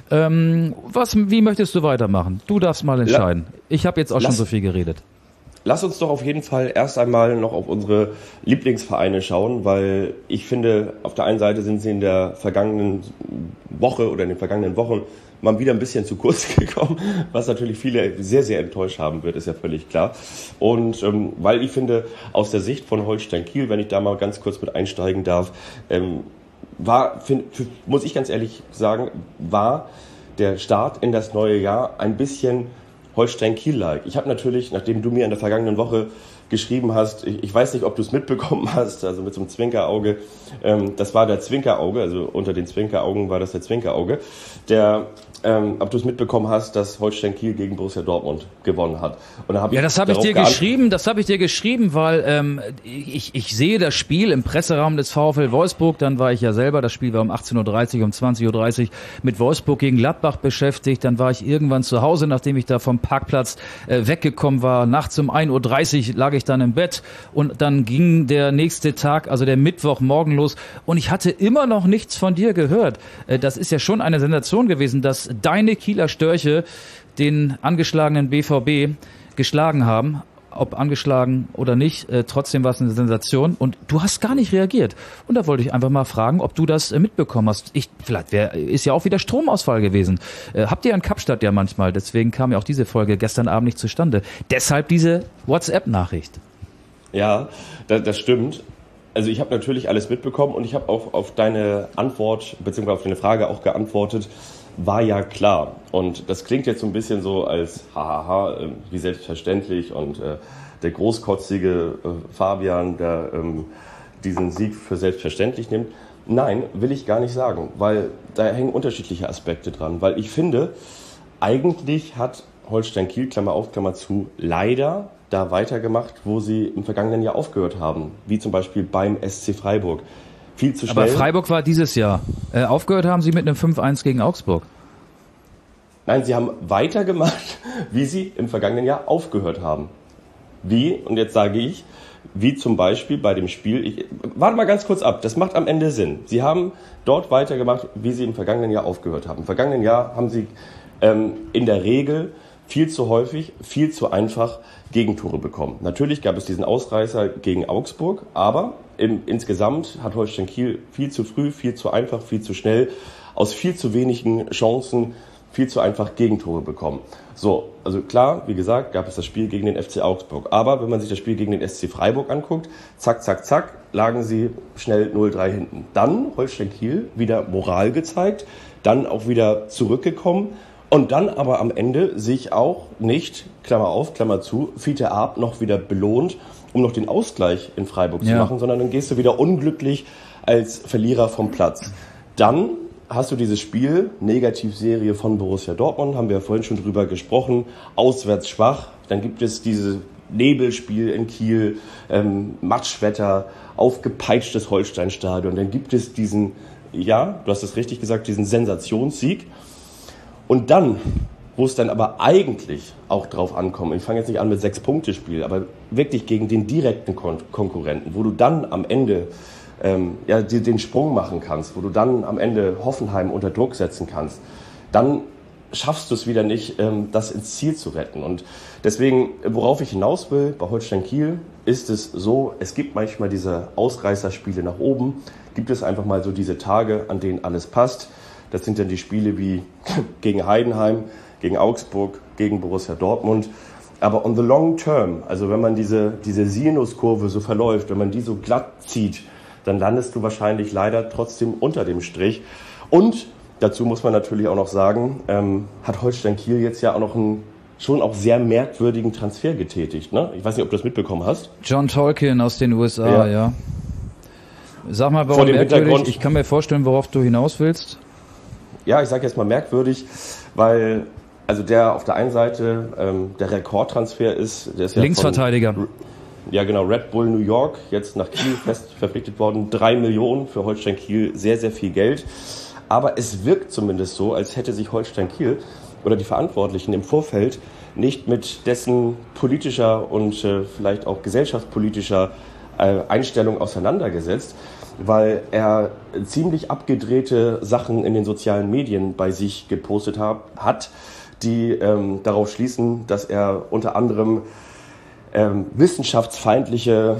Wie möchtest du weitermachen? Du darfst mal entscheiden. Ich habe jetzt auch schon so viel geredet. Lass uns doch auf jeden Fall erst einmal noch auf unsere Lieblingsvereine schauen, weil ich finde, auf der einen Seite sind sie in der vergangenen Woche oder in den vergangenen Wochen mal wieder ein bisschen zu kurz gekommen, was natürlich viele sehr, sehr enttäuscht haben wird, ist ja völlig klar. Und weil ich finde, aus der Sicht von Holstein Kiel, wenn ich da mal ganz kurz mit einsteigen darf, muss ich ganz ehrlich sagen, war der Start in das neue Jahr ein bisschen Holstein Kiel-like. Ich habe natürlich, nachdem du mir in der vergangenen Woche geschrieben hast, ich weiß nicht, ob du es mitbekommen hast, also mit so einem Zwinkerauge, das war der Zwinkerauge, also unter den Zwinkeraugen war das der Zwinkerauge, ob du es mitbekommen hast, dass Holstein Kiel gegen Borussia Dortmund gewonnen hat. Und da das habe ich dir geschrieben, weil ich sehe das Spiel im Presseraum des VfL Wolfsburg, dann war ich ja selber, das Spiel war um 18:30 Uhr, um 20:30 Uhr mit Wolfsburg gegen Gladbach beschäftigt, dann war ich irgendwann zu Hause, nachdem ich da vom Parkplatz weggekommen war, nachts um 1:30 Uhr lag ich dann im Bett und dann ging der nächste Tag, also der Mittwochmorgen los und ich hatte immer noch nichts von dir gehört. Das ist ja schon eine Sensation gewesen, dass deine Kieler Störche den angeschlagenen BVB geschlagen haben, ob angeschlagen oder nicht, trotzdem war es eine Sensation und du hast gar nicht reagiert. Und da wollte ich einfach mal fragen, ob du das mitbekommen hast. Ist ja auch wieder Stromausfall gewesen. Habt ihr in Kapstadt ja manchmal, deswegen kam ja auch diese Folge gestern Abend nicht zustande. Deshalb diese WhatsApp-Nachricht. Ja, das stimmt. Also ich habe natürlich alles mitbekommen und ich habe auch auf deine Antwort bzw. auf deine Frage auch geantwortet, war ja klar. Und das klingt jetzt so ein bisschen so als wie selbstverständlich und der großkotzige Fabian, der diesen Sieg für selbstverständlich nimmt. Nein, will ich gar nicht sagen, weil da hängen unterschiedliche Aspekte dran. Weil ich finde, eigentlich hat Holstein Kiel, Klammer auf, Klammer zu, leider da weitergemacht, wo sie im vergangenen Jahr aufgehört haben. Wie zum Beispiel beim SC Freiburg. Viel zu schnell. Aber Freiburg war dieses Jahr. Aufgehört haben sie mit einem 5-1 gegen Augsburg. Nein, sie haben weitergemacht, wie sie im vergangenen Jahr aufgehört haben. Wie, und jetzt sage ich, wie zum Beispiel bei dem Spiel, warte mal ganz kurz ab, das macht am Ende Sinn. Sie haben dort weitergemacht, wie sie im vergangenen Jahr aufgehört haben. Im vergangenen Jahr haben sie in der Regel viel zu häufig, viel zu einfach Gegentore bekommen. Natürlich gab es diesen Ausreißer gegen Augsburg, aber insgesamt hat Holstein Kiel viel zu früh, viel zu einfach, viel zu schnell, aus viel zu wenigen Chancen viel zu einfach Gegentore bekommen. So, also klar, wie gesagt, gab es das Spiel gegen den FC Augsburg. Aber wenn man sich das Spiel gegen den SC Freiburg anguckt, zack, zack, zack, lagen sie schnell 0-3 hinten. Dann Holstein Kiel wieder Moral gezeigt, dann auch wieder zurückgekommen und dann aber am Ende sich auch nicht, Klammer auf, Klammer zu, Fiete Arp noch wieder belohnt, um noch den Ausgleich in Freiburg zu machen, sondern dann gehst du wieder unglücklich als Verlierer vom Platz. Dann hast du dieses Spiel, Negativserie von Borussia Dortmund, haben wir ja vorhin schon drüber gesprochen, auswärts schwach. Dann gibt es dieses Nebelspiel in Kiel, Matschwetter, aufgepeitschtes Holsteinstadion. Dann gibt es diesen, ja, du hast es richtig gesagt, diesen Sensationssieg. Und dann, wo es dann aber eigentlich auch drauf ankommt, ich fange jetzt nicht an mit 6-Punkte-Spiel, aber wirklich gegen den direkten Konkurrenten, wo du dann am Ende den Sprung machen kannst, wo du dann am Ende Hoffenheim unter Druck setzen kannst, dann schaffst du es wieder nicht, das ins Ziel zu retten. Und deswegen, worauf ich hinaus will, bei Holstein Kiel ist es so, es gibt manchmal diese Ausreißerspiele nach oben, gibt es einfach mal so diese Tage, an denen alles passt. Das sind dann die Spiele wie gegen Heidenheim, gegen Augsburg, gegen Borussia Dortmund. Aber on the long term, also wenn man diese Sinuskurve so verläuft, wenn man die so glatt zieht, dann landest du wahrscheinlich leider trotzdem unter dem Strich. Und dazu muss man natürlich auch noch sagen, hat Holstein Kiel jetzt ja auch noch einen schon auch sehr merkwürdigen Transfer getätigt. Ne? Ich weiß nicht, ob du das mitbekommen hast. John Tolkien aus den USA, ja. Sag mal, warum merkwürdig? Ich kann mir vorstellen, worauf du hinaus willst. Ja, ich sage jetzt mal merkwürdig, weil also der auf der einen Seite der Rekordtransfer ist. Der ist ja Linksverteidiger. Ja genau, Red Bull New York, jetzt nach Kiel fest verpflichtet worden. 3 Millionen für Holstein Kiel, sehr, sehr viel Geld. Aber es wirkt zumindest so, als hätte sich Holstein Kiel oder die Verantwortlichen im Vorfeld nicht mit dessen politischer und vielleicht auch gesellschaftspolitischer Einstellung auseinandergesetzt, weil er ziemlich abgedrehte Sachen in den sozialen Medien bei sich gepostet hat, die darauf schließen, dass er unter anderem wissenschaftsfeindliche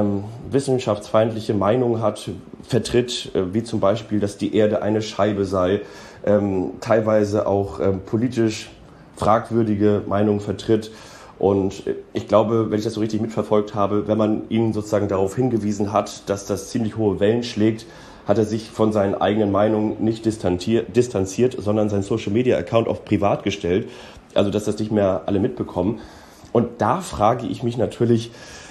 Meinungen vertritt, wie zum Beispiel, dass die Erde eine Scheibe sei, teilweise auch politisch fragwürdige Meinungen vertritt. Und ich glaube, wenn ich das so richtig mitverfolgt habe, wenn man ihn sozusagen darauf hingewiesen hat, dass das ziemlich hohe Wellen schlägt, hat er sich von seinen eigenen Meinungen nicht distanziert, sondern seinen Social-Media-Account auf privat gestellt, also dass das nicht mehr alle mitbekommen. Und da frage ich mich natürlich,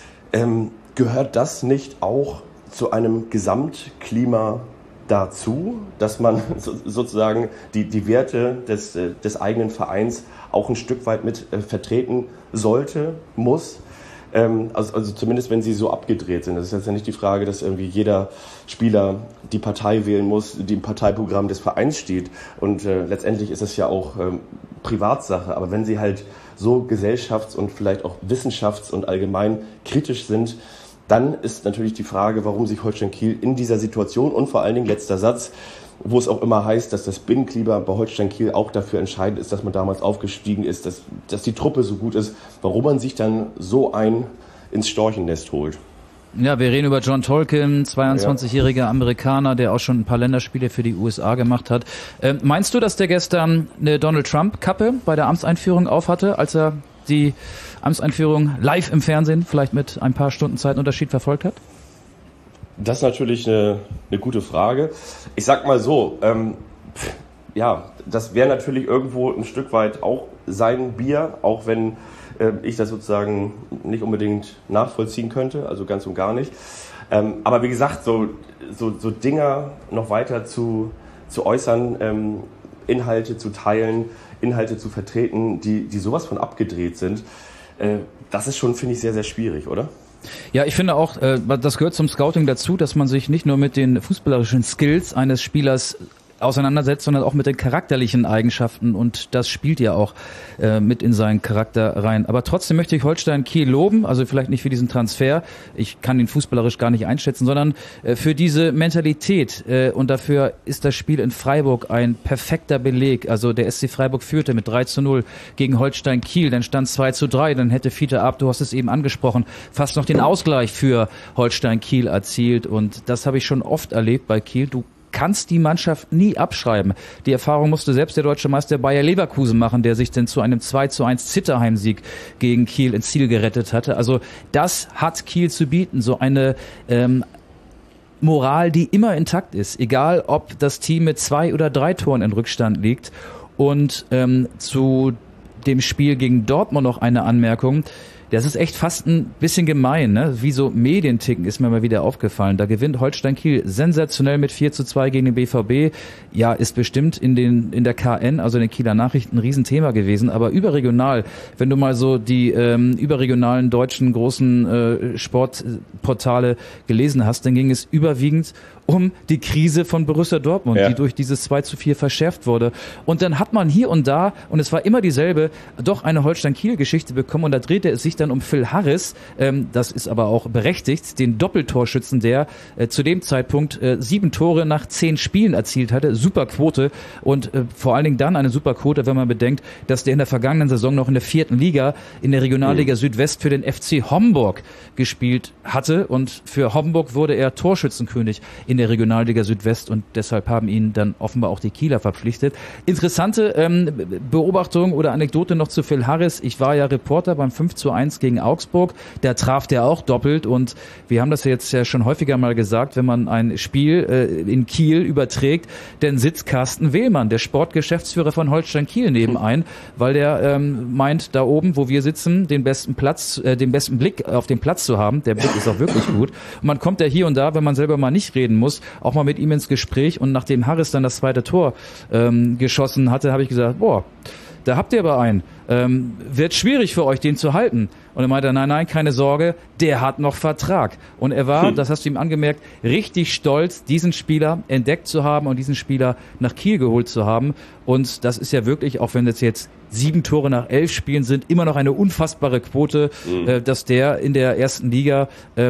gehört das nicht auch zu einem Gesamtklima dazu, dass man sozusagen die Werte des eigenen Vereins auch ein Stück weit mit vertreten sollte, muss? Also zumindest, wenn sie so abgedreht sind. Das ist jetzt ja nicht die Frage, dass irgendwie jeder Spieler die Partei wählen muss, die im Parteiprogramm des Vereins steht. Und letztendlich ist es ja auch Privatsache. Aber wenn sie halt so gesellschafts- und vielleicht auch wissenschafts- und allgemein kritisch sind, dann ist natürlich die Frage, warum sich Holstein Kiel in dieser Situation und vor allen Dingen letzter Satz, wo es auch immer heißt, dass das Binnenklima bei Holstein Kiel auch dafür entscheidend ist, dass man damals aufgestiegen ist, dass die Truppe so gut ist, warum man sich dann so ins Storchennest holt. Ja, wir reden über John Tolkien, 22-jähriger Amerikaner, der auch schon ein paar Länderspiele für die USA gemacht hat. Meinst du, dass der gestern eine Donald Trump-Kappe bei der Amtseinführung aufhatte, als er die Amtseinführung live im Fernsehen vielleicht mit ein paar Stunden Zeitunterschied verfolgt hat? Das ist natürlich eine gute Frage. Ich sag mal so, das wäre natürlich irgendwo ein Stück weit auch sein Bier, auch wenn ich das sozusagen nicht unbedingt nachvollziehen könnte, also ganz und gar nicht. Aber wie gesagt, so Dinger noch weiter zu äußern, Inhalte zu teilen, Inhalte zu vertreten, die sowas von abgedreht sind, das ist schon, finde ich, sehr, sehr schwierig, oder? Ja, ich finde auch, das gehört zum Scouting dazu, dass man sich nicht nur mit den fußballerischen Skills eines Spielers auseinandersetzt, sondern auch mit den charakterlichen Eigenschaften, und das spielt ja auch mit in seinen Charakter rein. Aber trotzdem möchte ich Holstein Kiel loben, also vielleicht nicht für diesen Transfer, ich kann ihn fußballerisch gar nicht einschätzen, sondern für diese Mentalität, und dafür ist das Spiel in Freiburg ein perfekter Beleg. Also der SC Freiburg führte mit 3:0 gegen Holstein Kiel, dann stand 2:3, dann hätte Fiete Ab, du hast es eben angesprochen, fast noch den Ausgleich für Holstein Kiel erzielt, und das habe ich schon oft erlebt bei Kiel. Du kannst die Mannschaft nie abschreiben. Die Erfahrung musste selbst der deutsche Meister Bayer Leverkusen machen, der sich denn zu einem 2:1 Zitterheimsieg gegen Kiel ins Ziel gerettet hatte. Also das hat Kiel zu bieten, so eine Moral, die immer intakt ist, egal ob das Team mit 2 oder 3 Toren in Rückstand liegt. Und zu dem Spiel gegen Dortmund noch eine Anmerkung. Das ist echt fast ein bisschen gemein, ne? Wie so Medienticken ist mir mal wieder aufgefallen. Da gewinnt Holstein Kiel sensationell mit 4:2 gegen den BVB. Ja, ist bestimmt in der KN, also in den Kieler Nachrichten, ein Riesenthema gewesen. Aber überregional, wenn du mal so die überregionalen deutschen großen Sportportale gelesen hast, dann ging es überwiegend um die Krise von Borussia Dortmund, die durch dieses 2:4 verschärft wurde. Und dann hat man hier und da, und es war immer dieselbe, doch eine Holstein-Kiel-Geschichte bekommen, und da drehte es sich dann um Phil Harris, das ist aber auch berechtigt, den Doppeltorschützen, der zu dem Zeitpunkt 7 Tore nach 10 Spielen erzielt hatte, super Quote, und vor allen Dingen dann eine super Quote, wenn man bedenkt, dass der in der vergangenen Saison noch in der 4. Liga, in der Regionalliga Südwest für den FC Homburg gespielt hatte, und für Homburg wurde er Torschützenkönig in der Regionalliga Südwest, und deshalb haben ihn dann offenbar auch die Kieler verpflichtet. Interessante Beobachtung oder Anekdote noch zu Phil Harris. Ich war ja Reporter beim 5:1 gegen Augsburg. Da traf der auch doppelt, und wir haben das jetzt ja schon häufiger mal gesagt, wenn man ein Spiel in Kiel überträgt, dann sitzt Carsten Wehlmann, der Sportgeschäftsführer von Holstein Kiel, nebenein, weil der meint, da oben, wo wir sitzen, den besten Blick auf den Platz zu haben. Der Blick ist auch wirklich gut. Und man kommt ja hier und da, wenn man selber mal nicht reden muss, auch mal mit ihm ins Gespräch, und nachdem Harris dann das 2. Tor geschossen hatte, habe ich gesagt, boah, da habt ihr aber einen. Wird schwierig für euch, den zu halten. Und er meinte, nein, keine Sorge, der hat noch Vertrag. Und er war, das hast du ihm angemerkt, richtig stolz, diesen Spieler entdeckt zu haben und diesen Spieler nach Kiel geholt zu haben. Und das ist ja wirklich, auch wenn es jetzt 7 Tore nach 11 Spielen sind, immer noch eine unfassbare Quote, dass der in der 1. Liga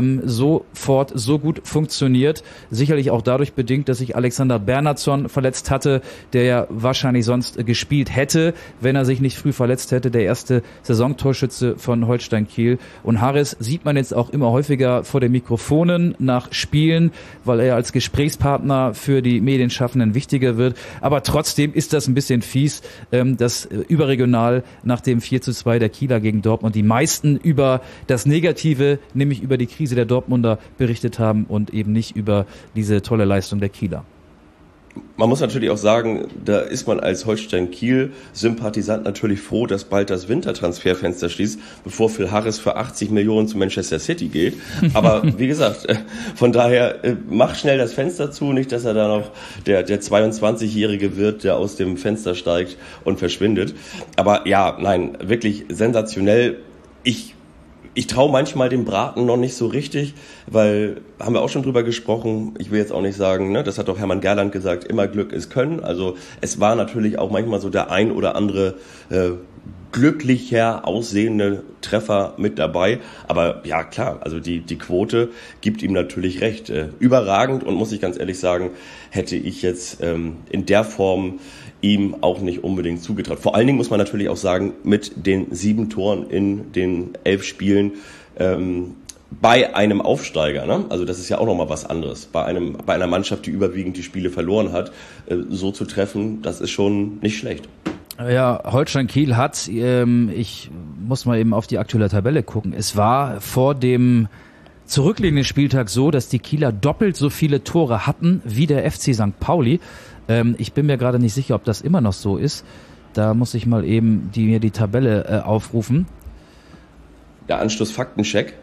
sofort so gut funktioniert. Sicherlich auch dadurch bedingt, dass sich Alexander Bernhardsson verletzt hatte, der ja wahrscheinlich sonst gespielt hätte, wenn er sich nicht früh verletzt hätte, der erste Saisontorschütze von Holstein Kiel. Und Harris sieht man jetzt auch immer häufiger vor den Mikrofonen nach Spielen, weil er als Gesprächspartner für die Medienschaffenden wichtiger wird. Aber trotzdem ist das ein bisschen fies, dass überregional nach dem 4:2 der Kieler gegen Dortmund die meisten über das Negative, nämlich über die Krise der Dortmunder, berichtet haben und eben nicht über diese tolle Leistung der Kieler. Man muss natürlich auch sagen, da ist man als Holstein-Kiel-Sympathisant natürlich froh, dass bald das Wintertransferfenster schließt, bevor Phil Harris für 80 Millionen zu Manchester City geht. Aber wie gesagt, von daher, mach schnell das Fenster zu, nicht, dass er da noch der 22-Jährige wird, der aus dem Fenster steigt und verschwindet. Aber ja, nein, wirklich sensationell. Ich traue manchmal dem Braten noch nicht so richtig, weil, haben wir auch schon drüber gesprochen, ich will jetzt auch nicht sagen, ne, das hat doch Hermann Gerland gesagt, immer Glück ist Können. Also es war natürlich auch manchmal so der ein oder andere glücklicher aussehende Treffer mit dabei. Aber ja, klar, also die Quote gibt ihm natürlich recht. Überragend, und muss ich ganz ehrlich sagen, hätte ich jetzt in der Form ihm auch nicht unbedingt zugetraut. Vor allen Dingen muss man natürlich auch sagen, mit den 7 Toren in den 11 Spielen bei einem Aufsteiger, ne? Also das ist ja auch nochmal was anderes. Bei einer Mannschaft, die überwiegend die Spiele verloren hat, so zu treffen, das ist schon nicht schlecht. Ja, Holstein Kiel hat, ich muss mal eben auf die aktuelle Tabelle gucken, es war vor dem zurückliegenden Spieltag so, dass die Kieler doppelt so viele Tore hatten wie der FC St. Pauli. Ich bin mir gerade nicht sicher, ob das immer noch so ist. Da muss ich mal eben mir die Tabelle aufrufen. Der Anschluss-Faktencheck.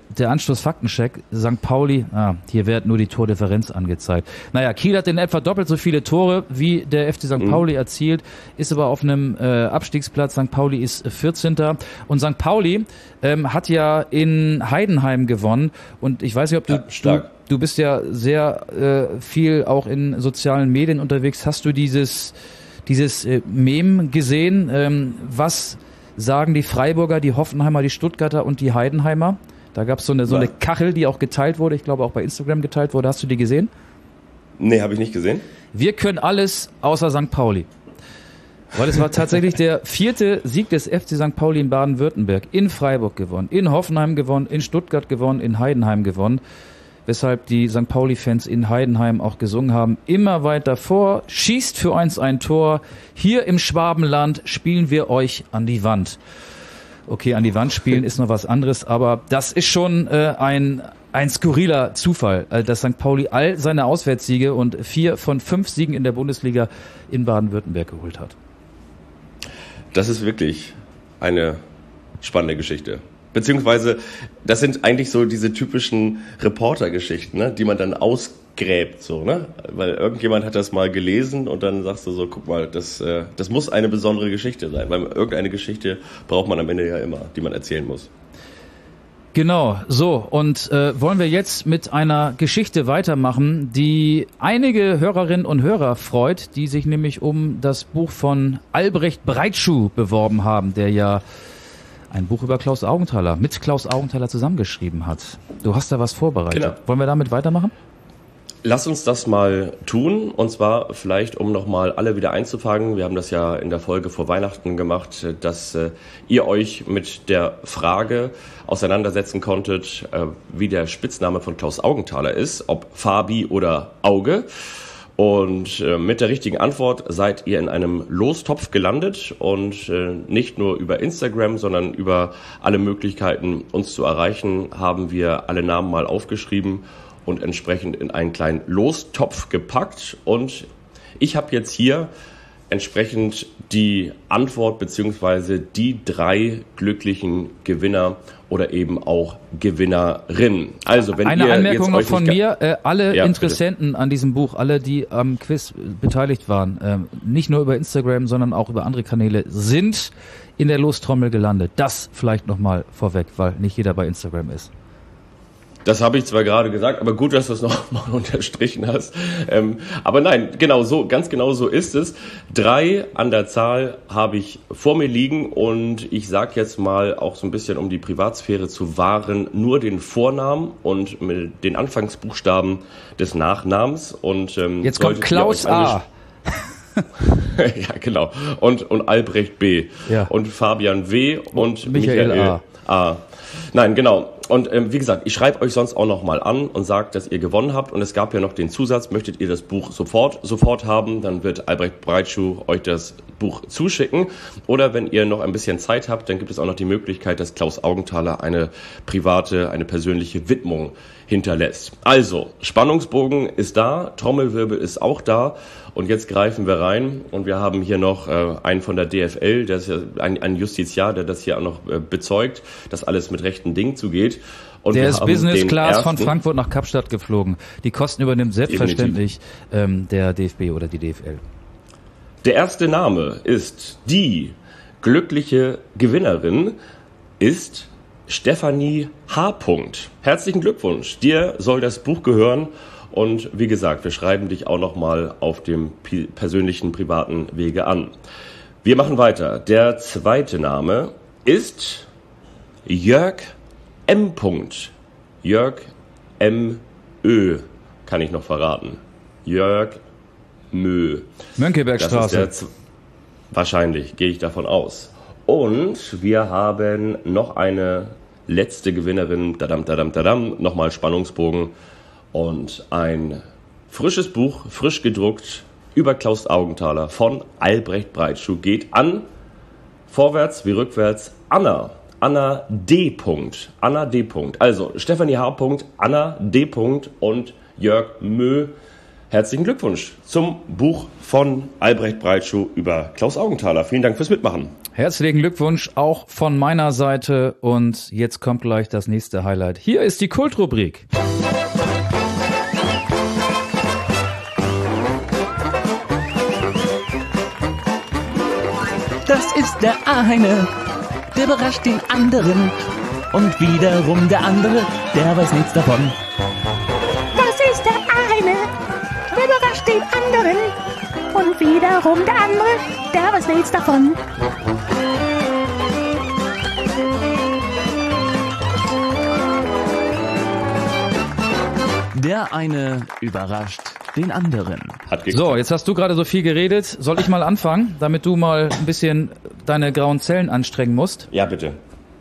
St. Pauli, hier wird nur die Tordifferenz angezeigt. Naja, Kiel hat in etwa doppelt so viele Tore wie der FC St. Pauli erzielt, ist aber auf einem Abstiegsplatz. St. Pauli ist 14. Und St. Pauli hat ja in Heidenheim gewonnen. Und ich weiß nicht, ob du bist ja sehr viel auch in sozialen Medien unterwegs. Hast du dieses Meme gesehen? Was sagen die Freiburger, die Hoffenheimer, die Stuttgarter und die Heidenheimer? Da gab es so eine Kachel, die auch geteilt wurde. Ich glaube, auch bei Instagram geteilt wurde. Hast du die gesehen? Nee, habe ich nicht gesehen. Wir können alles außer St. Pauli. Weil es war tatsächlich der 4. Sieg des FC St. Pauli in Baden-Württemberg. In Freiburg gewonnen, in Hoffenheim gewonnen, in Stuttgart gewonnen, in Heidenheim gewonnen. Weshalb die St. Pauli-Fans in Heidenheim auch gesungen haben, immer weiter vor, schießt für uns ein Tor, hier im Schwabenland spielen wir euch an die Wand. Okay, an die Wand spielen ist noch was anderes, aber das ist schon ein skurriler Zufall, dass St. Pauli all seine Auswärtssiege und 4 von 5 Siegen in der Bundesliga in Baden-Württemberg geholt hat. Das ist wirklich eine spannende Geschichte. Beziehungsweise, das sind eigentlich so diese typischen Reportergeschichten, ne, die man dann ausgräbt, so, ne? Weil irgendjemand hat das mal gelesen und dann sagst du so, guck mal, das muss eine besondere Geschichte sein, weil irgendeine Geschichte braucht man am Ende ja immer, die man erzählen muss. Genau, so, und wollen wir jetzt mit einer Geschichte weitermachen, die einige Hörerinnen und Hörer freut, die sich nämlich um das Buch von Albrecht Breitschuh beworben haben, der ja ein Buch über Klaus Augenthaler, mit Klaus Augenthaler zusammengeschrieben hat. Du hast da was vorbereitet. Genau. Wollen wir damit weitermachen? Lass uns das mal tun, und zwar vielleicht, um nochmal alle wieder einzufangen. Wir haben das ja in der Folge vor Weihnachten gemacht, dass ihr euch mit der Frage auseinandersetzen konntet, wie der Spitzname von Klaus Augenthaler ist, ob Fabi oder Auge. Und mit der richtigen Antwort seid ihr in einem Lostopf gelandet und nicht nur über Instagram, sondern über alle Möglichkeiten, uns zu erreichen, haben wir alle Namen mal aufgeschrieben und entsprechend in einen kleinen Lostopf gepackt. Und ich habe jetzt hier entsprechend die Antwort beziehungsweise die 3 glücklichen Gewinner oder eben auch Gewinnerinnen. Also wenn eine ihr Anmerkung jetzt noch von mir, alle ja, Interessenten an diesem Buch, alle, die am Quiz beteiligt waren, nicht nur über Instagram, sondern auch über andere Kanäle, sind in der Lostrommel gelandet. Das vielleicht nochmal vorweg, weil nicht jeder bei Instagram ist. Das habe ich zwar gerade gesagt, aber gut, dass du es noch mal unterstrichen hast. Aber nein, ganz genau so ist es. 3 an der Zahl habe ich vor mir liegen und ich sage jetzt mal auch so ein bisschen, um die Privatsphäre zu wahren, nur den Vornamen und mit den Anfangsbuchstaben des Nachnamens. Und jetzt kommt Klaus A. Ja, genau. Und Albrecht B. Ja. Und Fabian W. und Michael A. Nein, genau. Und wie gesagt, ich schreibe euch sonst auch noch mal an und sage, dass ihr gewonnen habt. Und es gab ja noch den Zusatz, möchtet ihr das Buch sofort haben, dann wird Albrecht Breitschuh euch das Buch zuschicken. Oder wenn ihr noch ein bisschen Zeit habt, dann gibt es auch noch die Möglichkeit, dass Klaus Augenthaler eine persönliche Widmung hinterlässt. Also, Spannungsbogen ist da, Trommelwirbel ist auch da. Und jetzt greifen wir rein und wir haben hier noch einen von der DFL, der ist ja ein Justiziar, der das hier auch noch bezeugt, dass alles mit rechten Dingen zugeht. Und der ist Business Class von Frankfurt nach Kapstadt geflogen. Die Kosten übernimmt selbstverständlich der DFB oder die DFL. Der erste Name ist die glückliche Gewinnerin, ist Stefanie H. Herzlichen Glückwunsch, dir soll das Buch gehören. Und wie gesagt, wir schreiben dich auch nochmal auf dem persönlichen, privaten Wege an. Wir machen weiter. Der zweite Name ist Jörg M. Jörg M. Ö. Kann ich noch verraten. Jörg Mö. Mönckebergstraße. Wahrscheinlich, gehe ich davon aus. Und wir haben noch eine letzte Gewinnerin. Nochmal Spannungsbogen. Und ein frisches Buch, frisch gedruckt, über Klaus Augenthaler von Albrecht Breitschuh geht an, vorwärts wie rückwärts, Anna D. Also Stefanie H. Anna D. und Jörg Mö. Herzlichen Glückwunsch zum Buch von Albrecht Breitschuh über Klaus Augenthaler. Vielen Dank fürs Mitmachen. Herzlichen Glückwunsch auch von meiner Seite. Und jetzt kommt gleich das nächste Highlight. Hier ist die Kultrubrik. Das ist der eine, der überrascht den anderen. Und wiederum der andere, der weiß nichts davon. Das ist der eine, der überrascht den anderen. Und wiederum der andere, der weiß nichts davon. Der eine überrascht den anderen. So, jetzt hast du gerade so viel geredet. Soll ich mal anfangen, damit du mal ein bisschen deine grauen Zellen anstrengen musst? Ja, bitte.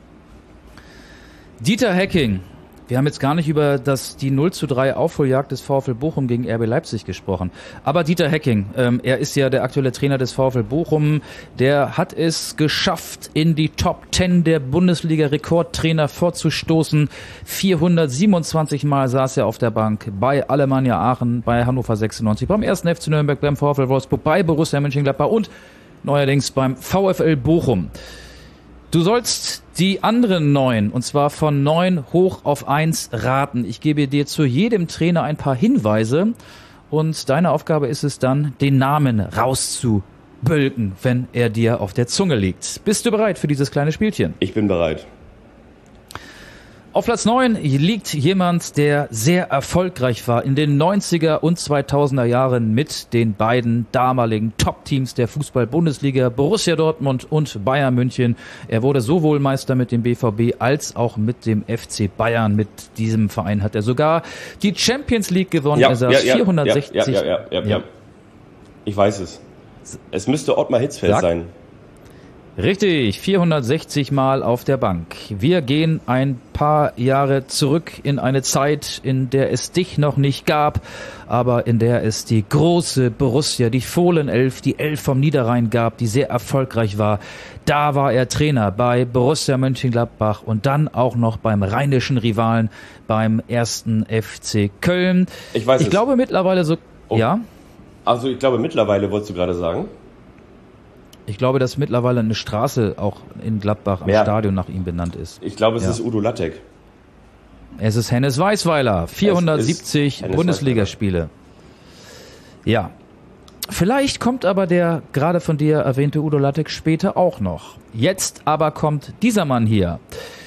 Dieter Hecking. Wir haben jetzt gar nicht über die 0:3 Aufholjagd des VfL Bochum gegen RB Leipzig gesprochen. Aber Dieter Hecking, er ist ja der aktuelle Trainer des VfL Bochum. Der hat es geschafft, in die Top 10 der Bundesliga-Rekordtrainer vorzustoßen. 427 Mal saß er auf der Bank bei Alemannia Aachen, bei Hannover 96, beim 1. FC Nürnberg, beim VfL Wolfsburg, bei Borussia Mönchengladbach und neuerdings beim VfL Bochum. Du sollst die anderen 9, und zwar von 9 hoch auf 1 raten. Ich gebe dir zu jedem Trainer ein paar Hinweise und deine Aufgabe ist es dann, den Namen rauszubölken, wenn er dir auf der Zunge liegt. Bist du bereit für dieses kleine Spielchen? Ich bin bereit. Auf Platz 9 liegt jemand, der sehr erfolgreich war in den 90er und 2000er Jahren mit den beiden damaligen Top-Teams der Fußball-Bundesliga, Borussia Dortmund und Bayern München. Er wurde sowohl Meister mit dem BVB als auch mit dem FC Bayern. Mit diesem Verein hat er sogar die Champions League gewonnen. Er saß 460. Ja. Ich weiß es. Es müsste Ottmar Hitzfeld sein. Richtig, 460 Mal auf der Bank. Wir gehen ein paar Jahre zurück in eine Zeit, in der es dich noch nicht gab, aber in der es die große Borussia, die Fohlenelf, die Elf vom Niederrhein gab, die sehr erfolgreich war. Da war er Trainer bei Borussia Mönchengladbach und dann auch noch beim rheinischen Rivalen, beim 1. FC Köln. Ich glaube mittlerweile so... Oh. Ja? Also ich glaube mittlerweile, wolltest du gerade sagen? Ich glaube, dass mittlerweile eine Straße auch in Gladbach am Stadion nach ihm benannt ist. Ich glaube, es ist Udo Lattek. Es ist Hennes Weisweiler. 470 Bundesligaspiele. Ja. Vielleicht kommt aber der gerade von dir erwähnte Udo Lattek später auch noch. Jetzt aber kommt dieser Mann hier.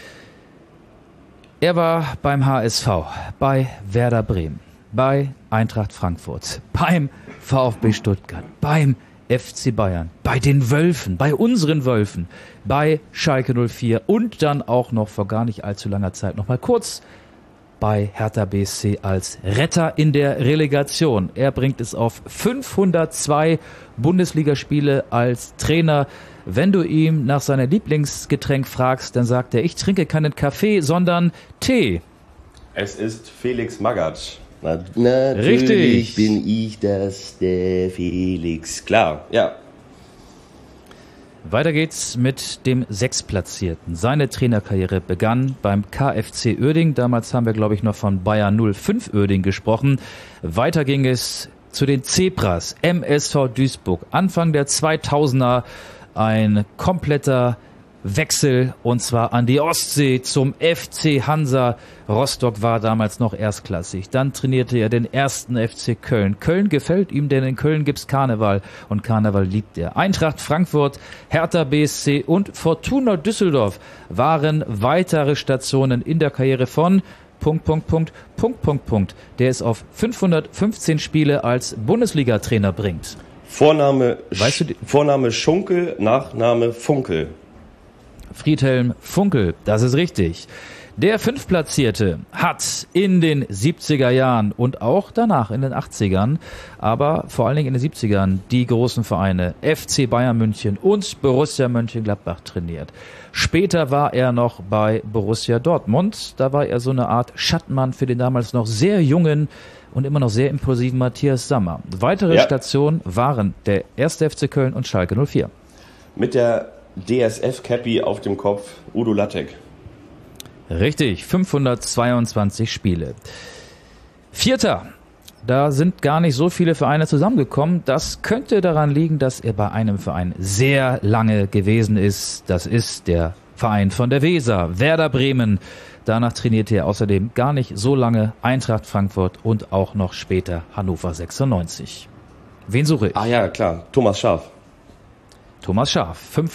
Er war beim HSV, bei Werder Bremen, bei Eintracht Frankfurt, beim VfB Stuttgart, beim FC Bayern, bei den Wölfen, bei unseren Wölfen, bei Schalke 04 und dann auch noch vor gar nicht allzu langer Zeit noch mal kurz bei Hertha BSC als Retter in der Relegation. Er bringt es auf 502 Bundesligaspiele als Trainer. Wenn du ihm nach seinem Lieblingsgetränk fragst, dann sagt er, ich trinke keinen Kaffee, sondern Tee. Es ist Felix Magath. Natürlich Richtig. Bin ich das, der Felix. Klar, ja. Weiter geht's mit dem Sechstplatzierten. Seine Trainerkarriere begann beim KFC Uerdingen. Damals haben wir, glaube ich, noch von Bayer 05 Uerdingen gesprochen. Weiter ging es zu den Zebras, MSV Duisburg. Anfang der 2000er ein kompletter Wechsel und zwar an die Ostsee zum FC Hansa. Rostock war damals noch erstklassig. Dann trainierte er den 1. FC Köln. Köln gefällt ihm, denn in Köln gibt's Karneval und Karneval liebt er. Eintracht Frankfurt, Hertha BSC und Fortuna Düsseldorf waren weitere Stationen in der Karriere von ... der es auf 515 Spiele als Bundesliga-Trainer bringt. Vorname Schunkel, Nachname Funkel. Friedhelm Funkel, das ist richtig. Der Fünftplatzierte hat in den 70er Jahren und auch danach in den 80ern, aber vor allen Dingen in den 70ern die großen Vereine FC Bayern München und Borussia Mönchengladbach trainiert. Später war er noch bei Borussia Dortmund. Da war er so eine Art Schattmann für den damals noch sehr jungen und immer noch sehr impulsiven Matthias Sammer. Weitere Stationen waren der 1. FC Köln und Schalke 04. Mit der DSF-Cappy auf dem Kopf, Udo Lattek. Richtig, 522 Spiele. Vierter, da sind gar nicht so viele Vereine zusammengekommen. Das könnte daran liegen, dass er bei einem Verein sehr lange gewesen ist. Das ist der Verein von der Weser, Werder Bremen. Danach trainierte er außerdem gar nicht so lange Eintracht Frankfurt und auch noch später Hannover 96. Wen suche ich? Ah ja, klar, Thomas Schaaf. Thomas Schaaf,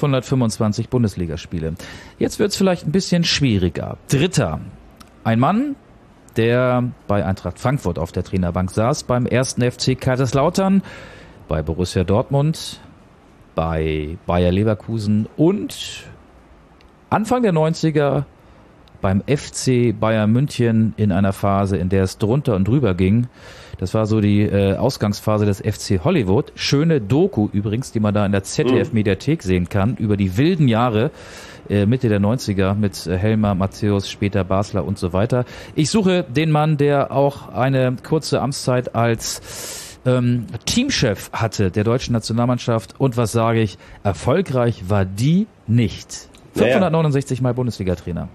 525 Bundesligaspiele. Jetzt wird's vielleicht ein bisschen schwieriger. Dritter, ein Mann, der bei Eintracht Frankfurt auf der Trainerbank saß, beim 1. FC Kaiserslautern, bei Borussia Dortmund, bei Bayer Leverkusen und Anfang der 90er beim FC Bayern München in einer Phase, in der es drunter und drüber ging. Das war so die Ausgangsphase des FC Hollywood. Schöne Doku übrigens, die man da in der ZDF-Mediathek sehen kann, über die wilden Jahre Mitte der 90er mit Helmer, Matthäus, später Basler und so weiter. Ich suche den Mann, der auch eine kurze Amtszeit als Teamchef hatte der deutschen Nationalmannschaft. Und was sage ich? Erfolgreich war die nicht. 569 Mal Bundesliga-Trainer.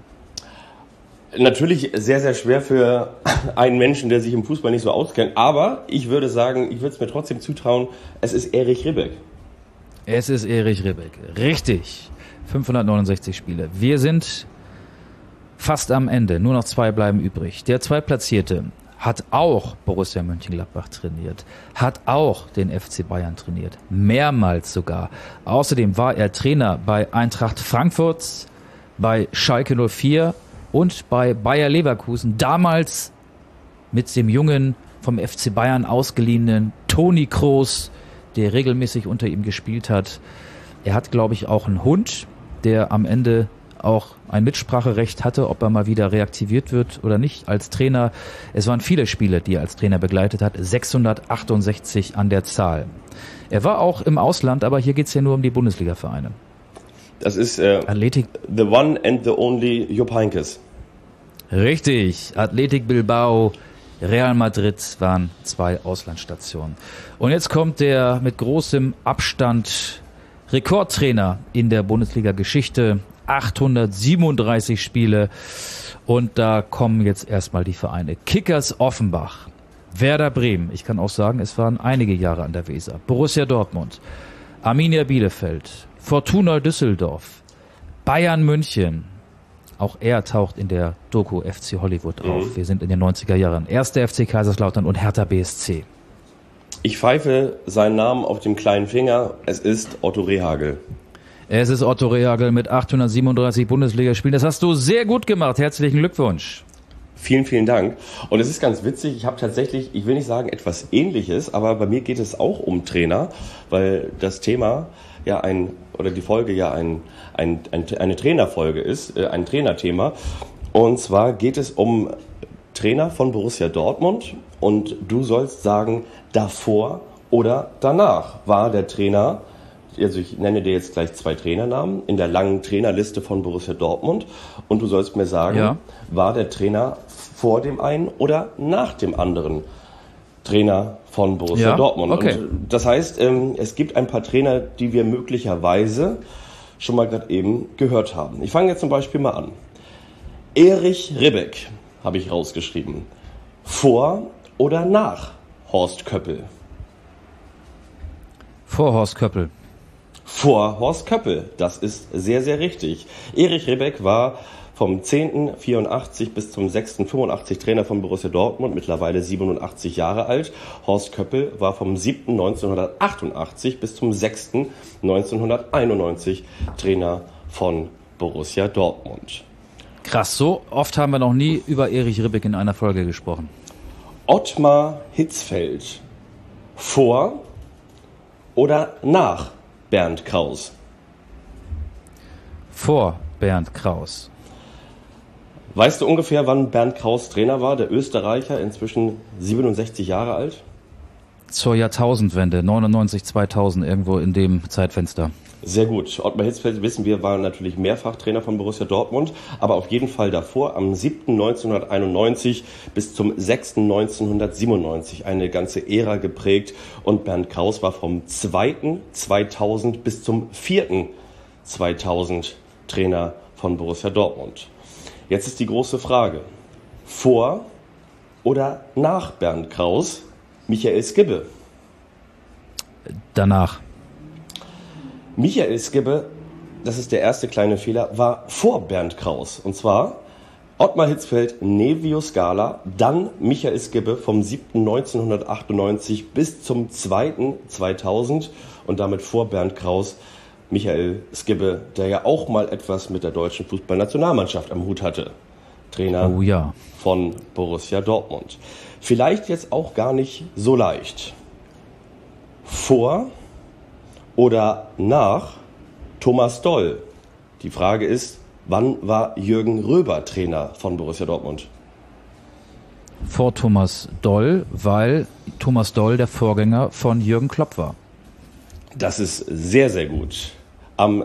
Natürlich sehr, sehr schwer für einen Menschen, der sich im Fußball nicht so auskennt. Aber ich würde sagen, ich würde es mir trotzdem zutrauen, es ist Erich Ribbeck. Es ist Erich Ribbeck. Richtig. 569 Spiele. Wir sind fast am Ende. Nur noch 2 bleiben übrig. Der Zweitplatzierte hat auch Borussia Mönchengladbach trainiert, hat auch den FC Bayern trainiert, mehrmals sogar. Außerdem war er Trainer bei Eintracht Frankfurt, bei Schalke 04 und bei Bayer Leverkusen. Damals mit dem jungen, vom FC Bayern ausgeliehenen Toni Kroos, der regelmäßig unter ihm gespielt hat. Er hat, glaube ich, auch einen Hund, der am Ende auch ein Mitspracherecht hatte, ob er mal wieder reaktiviert wird oder nicht als Trainer. Es waren viele Spiele, die er als Trainer begleitet hat, 668 an der Zahl. Er war auch im Ausland, aber hier geht's ja nur um die Bundesliga-Vereine. Das ist Athletic. The one and the only Jupp Heynckes. Richtig, Athletic Bilbao, Real Madrid waren 2 Auslandsstationen. Und jetzt kommt der mit großem Abstand Rekordtrainer in der Bundesliga-Geschichte, 837 Spiele. Und da kommen jetzt erstmal die Vereine. Kickers Offenbach, Werder Bremen, ich kann auch sagen, es waren einige Jahre an der Weser, Borussia Dortmund, Arminia Bielefeld, Fortuna Düsseldorf, Bayern München, auch er taucht in der Doku FC Hollywood auf. Wir sind in den 90er Jahren. 1. FC Kaiserslautern und Hertha BSC. Ich pfeife seinen Namen auf dem kleinen Finger. Es ist Otto Rehhagel. Es ist Otto Rehhagel mit 837 Bundesligaspielen. Das hast du sehr gut gemacht. Herzlichen Glückwunsch. Vielen, vielen Dank. Und es ist ganz witzig, ich habe tatsächlich, ich will nicht sagen etwas Ähnliches, aber bei mir geht es auch um Trainer, weil das Thema ja die Folge ja eine Trainerfolge ist, ein Trainerthema. Und zwar geht es um Trainer von Borussia Dortmund und du sollst sagen, davor oder danach war der Trainer. Also ich nenne dir jetzt gleich 2 Trainernamen in der langen Trainerliste von Borussia Dortmund und du sollst mir sagen, war der Trainer vor dem einen oder nach dem anderen Trainer von Borussia Dortmund. Okay. Und das heißt, es gibt ein paar Trainer, die wir möglicherweise schon mal gerade eben gehört haben. Ich fange jetzt zum Beispiel mal an. Erich Ribbeck habe ich rausgeschrieben. Vor oder nach Horst Köppel? Vor Horst Köppel. Vor Horst Köppel, das ist sehr, sehr richtig. Erich Ribbeck war vom 10.84 bis zum 6.85 Trainer von Borussia Dortmund, mittlerweile 87 Jahre alt. Horst Köppel war vom 7.1988 bis zum 6.1991 Trainer von Borussia Dortmund. Krass, so oft haben wir noch nie über Erich Ribbeck in einer Folge gesprochen. Ottmar Hitzfeld, vor oder nach Bernd Kraus? Vor Bernd Kraus. Weißt du ungefähr, wann Bernd Kraus Trainer war, der Österreicher, inzwischen 67 Jahre alt? Zur Jahrtausendwende, 99, 2000, irgendwo in dem Zeitfenster. Sehr gut. Ottmar Hitzfeld, wissen wir, war natürlich mehrfach Trainer von Borussia Dortmund, aber auf jeden Fall davor, am 7.1991 bis zum 6.1997, eine ganze Ära geprägt. Und Bernd Kraus war vom 2.2000 bis zum 4.2000 Trainer von Borussia Dortmund. Jetzt ist die große Frage, vor oder nach Bernd Kraus, Michael Skibbe? Danach. Michael Skibbe, das ist der erste kleine Fehler, war vor Bernd Kraus. Und zwar Ottmar Hitzfeld, Nevio Scala, dann Michael Skibbe vom 7.1998 bis zum 2.2000 und damit vor Bernd Kraus Michael Skibbe, der ja auch mal etwas mit der deutschen Fußballnationalmannschaft am Hut hatte. Trainer von Borussia Dortmund. Vielleicht jetzt auch gar nicht so leicht. Vor oder nach Thomas Doll? Die Frage ist, wann war Jürgen Röber Trainer von Borussia Dortmund? Vor Thomas Doll, weil Thomas Doll der Vorgänger von Jürgen Klopp war. Das ist sehr, sehr gut. Am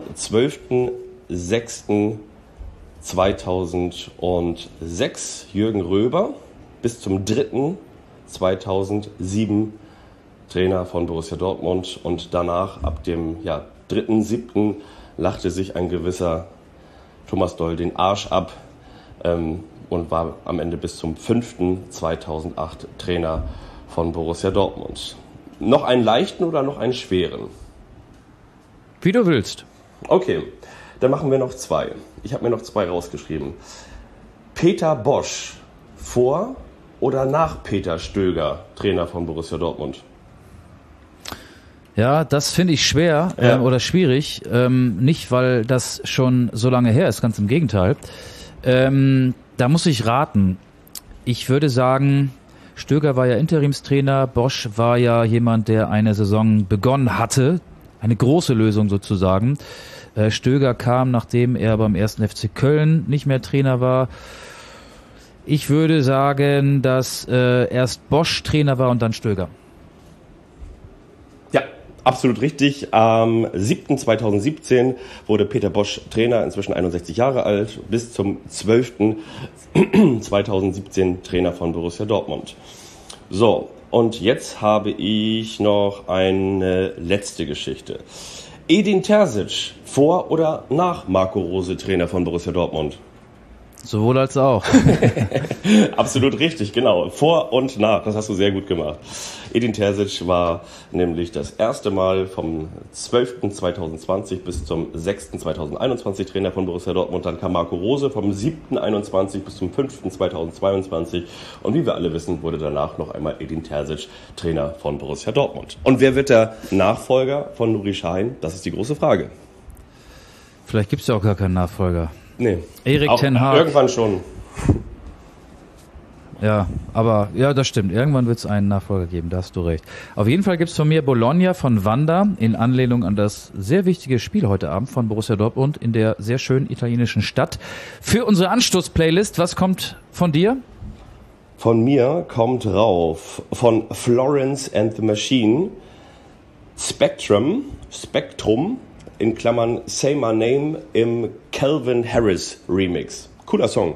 12.06.2006 Jürgen Röber, bis zum 3.2007 Trainer von Borussia Dortmund und danach ab dem 3.07. lachte sich ein gewisser Thomas Doll den Arsch ab und war am Ende bis zum 5.2008 Trainer von Borussia Dortmund. Noch einen leichten oder noch einen schweren? Wie du willst. Okay, dann machen wir noch 2. Ich habe mir noch 2 rausgeschrieben. Peter Bosch, vor oder nach Peter Stöger, Trainer von Borussia Dortmund? Ja, das finde ich schwer oder schwierig. Nicht, weil das schon so lange her ist, ganz im Gegenteil. Da muss ich raten. Ich würde sagen, Stöger war ja Interimstrainer, Bosch war ja jemand, der eine Saison begonnen hatte. Eine große Lösung sozusagen. Stöger kam, nachdem er beim 1. FC Köln nicht mehr Trainer war. Ich würde sagen, dass erst Bosch Trainer war und dann Stöger. Ja, absolut richtig. Am 7.2017 wurde Peter Bosch Trainer, inzwischen 61 Jahre alt, bis zum 12.2017 Trainer von Borussia Dortmund. So, und jetzt habe ich noch eine letzte Geschichte. Edin Terzic, vor oder nach Marco Rose Trainer von Borussia Dortmund? Sowohl als auch. Absolut richtig, genau. Vor und nach, das hast du sehr gut gemacht. Edin Terzic war nämlich das erste Mal vom 12.2020 bis zum 6.2021 Trainer von Borussia Dortmund. Dann kam Marco Rose vom 7.21 bis zum 5.2022. Und wie wir alle wissen, wurde danach noch einmal Edin Terzic Trainer von Borussia Dortmund. Und wer wird der Nachfolger von Nuri Sahin? Das ist die große Frage. Vielleicht gibt es ja auch gar keinen Nachfolger. Nee. Erik ten Hag. Irgendwann schon. Ja, aber ja, das stimmt. Irgendwann wird es einen Nachfolger geben, da hast du recht. Auf jeden Fall gibt es von mir Bologna von Wanda in Anlehnung an das sehr wichtige Spiel heute Abend von Borussia Dortmund in der sehr schönen italienischen Stadt. Für unsere Anstoß-Playlist, was kommt von dir? Von mir kommt rauf von Florence and the Machine Spectrum in Klammern Say My Name im Calvin Harris Remix. Cooler Song.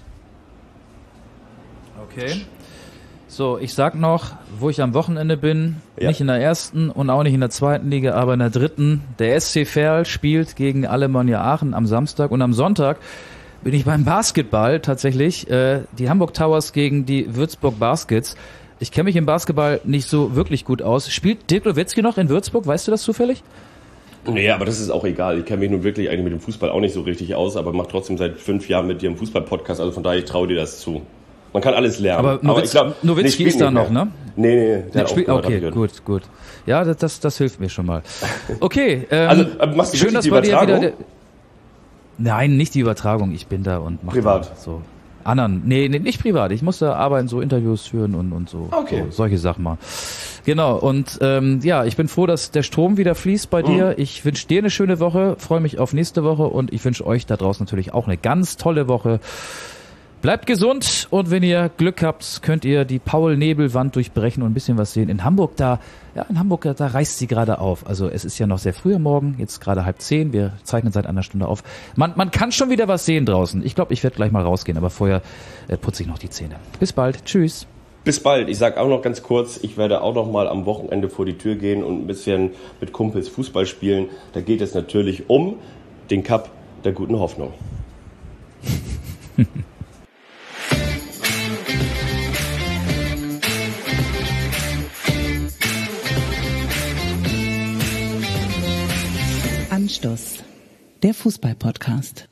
Okay. So, ich sag noch, wo ich am Wochenende bin, Ja. nicht in der ersten und auch nicht in der zweiten Liga, aber in der dritten. Der SC Verl spielt gegen Alemannia Aachen am Samstag und am Sonntag bin ich beim Basketball tatsächlich. Die Hamburg Towers gegen die Würzburg Baskets. Ich kenne mich im Basketball nicht so wirklich gut aus. Spielt Dirk Nowitzki noch in Würzburg? Weißt du das zufällig? Nee, aber das ist auch egal. Ich kenne mich nun wirklich eigentlich mit dem Fußball auch nicht so richtig aus, aber mache trotzdem seit 5 Jahren mit dir einen Fußball-Podcast, also von daher, ich traue dir das zu. Man kann alles lernen. Aber ich glaub, Nowitzki ist da noch, ne? Nee, der hat aufgehört, okay, hab ich gehört. gut. Ja, das hilft mir schon mal. Okay, Also, machst du schön, wirklich dass die bei dir Übertragung? wieder... Nein, nicht die Übertragung. Ich bin da und mache Privat? da so anderen. Nee, nicht privat. Ich muss da arbeiten, so Interviews führen und so, Okay. so solche Sachen mal. Genau, und ja, ich bin froh, dass der Strom wieder fließt bei dir. Ich wünsche dir eine schöne Woche, freue mich auf nächste Woche und ich wünsche euch da draußen natürlich auch eine ganz tolle Woche. Bleibt gesund und wenn ihr Glück habt, könnt ihr die Paul-Nebel-Wand durchbrechen und ein bisschen was sehen. In Hamburg, da reißt sie gerade auf. Also es ist ja noch sehr früh am Morgen, jetzt gerade 9:30. Wir zeichnen seit einer Stunde auf. Man kann schon wieder was sehen draußen. Ich glaube, ich werde gleich mal rausgehen, aber vorher putze ich noch die Zähne. Bis bald. Tschüss. Bis bald. Ich sag auch noch ganz kurz, ich werde auch noch mal am Wochenende vor die Tür gehen und ein bisschen mit Kumpels Fußball spielen. Da geht es natürlich um den Cup der guten Hoffnung. Anstoß, der Fußball-Podcast.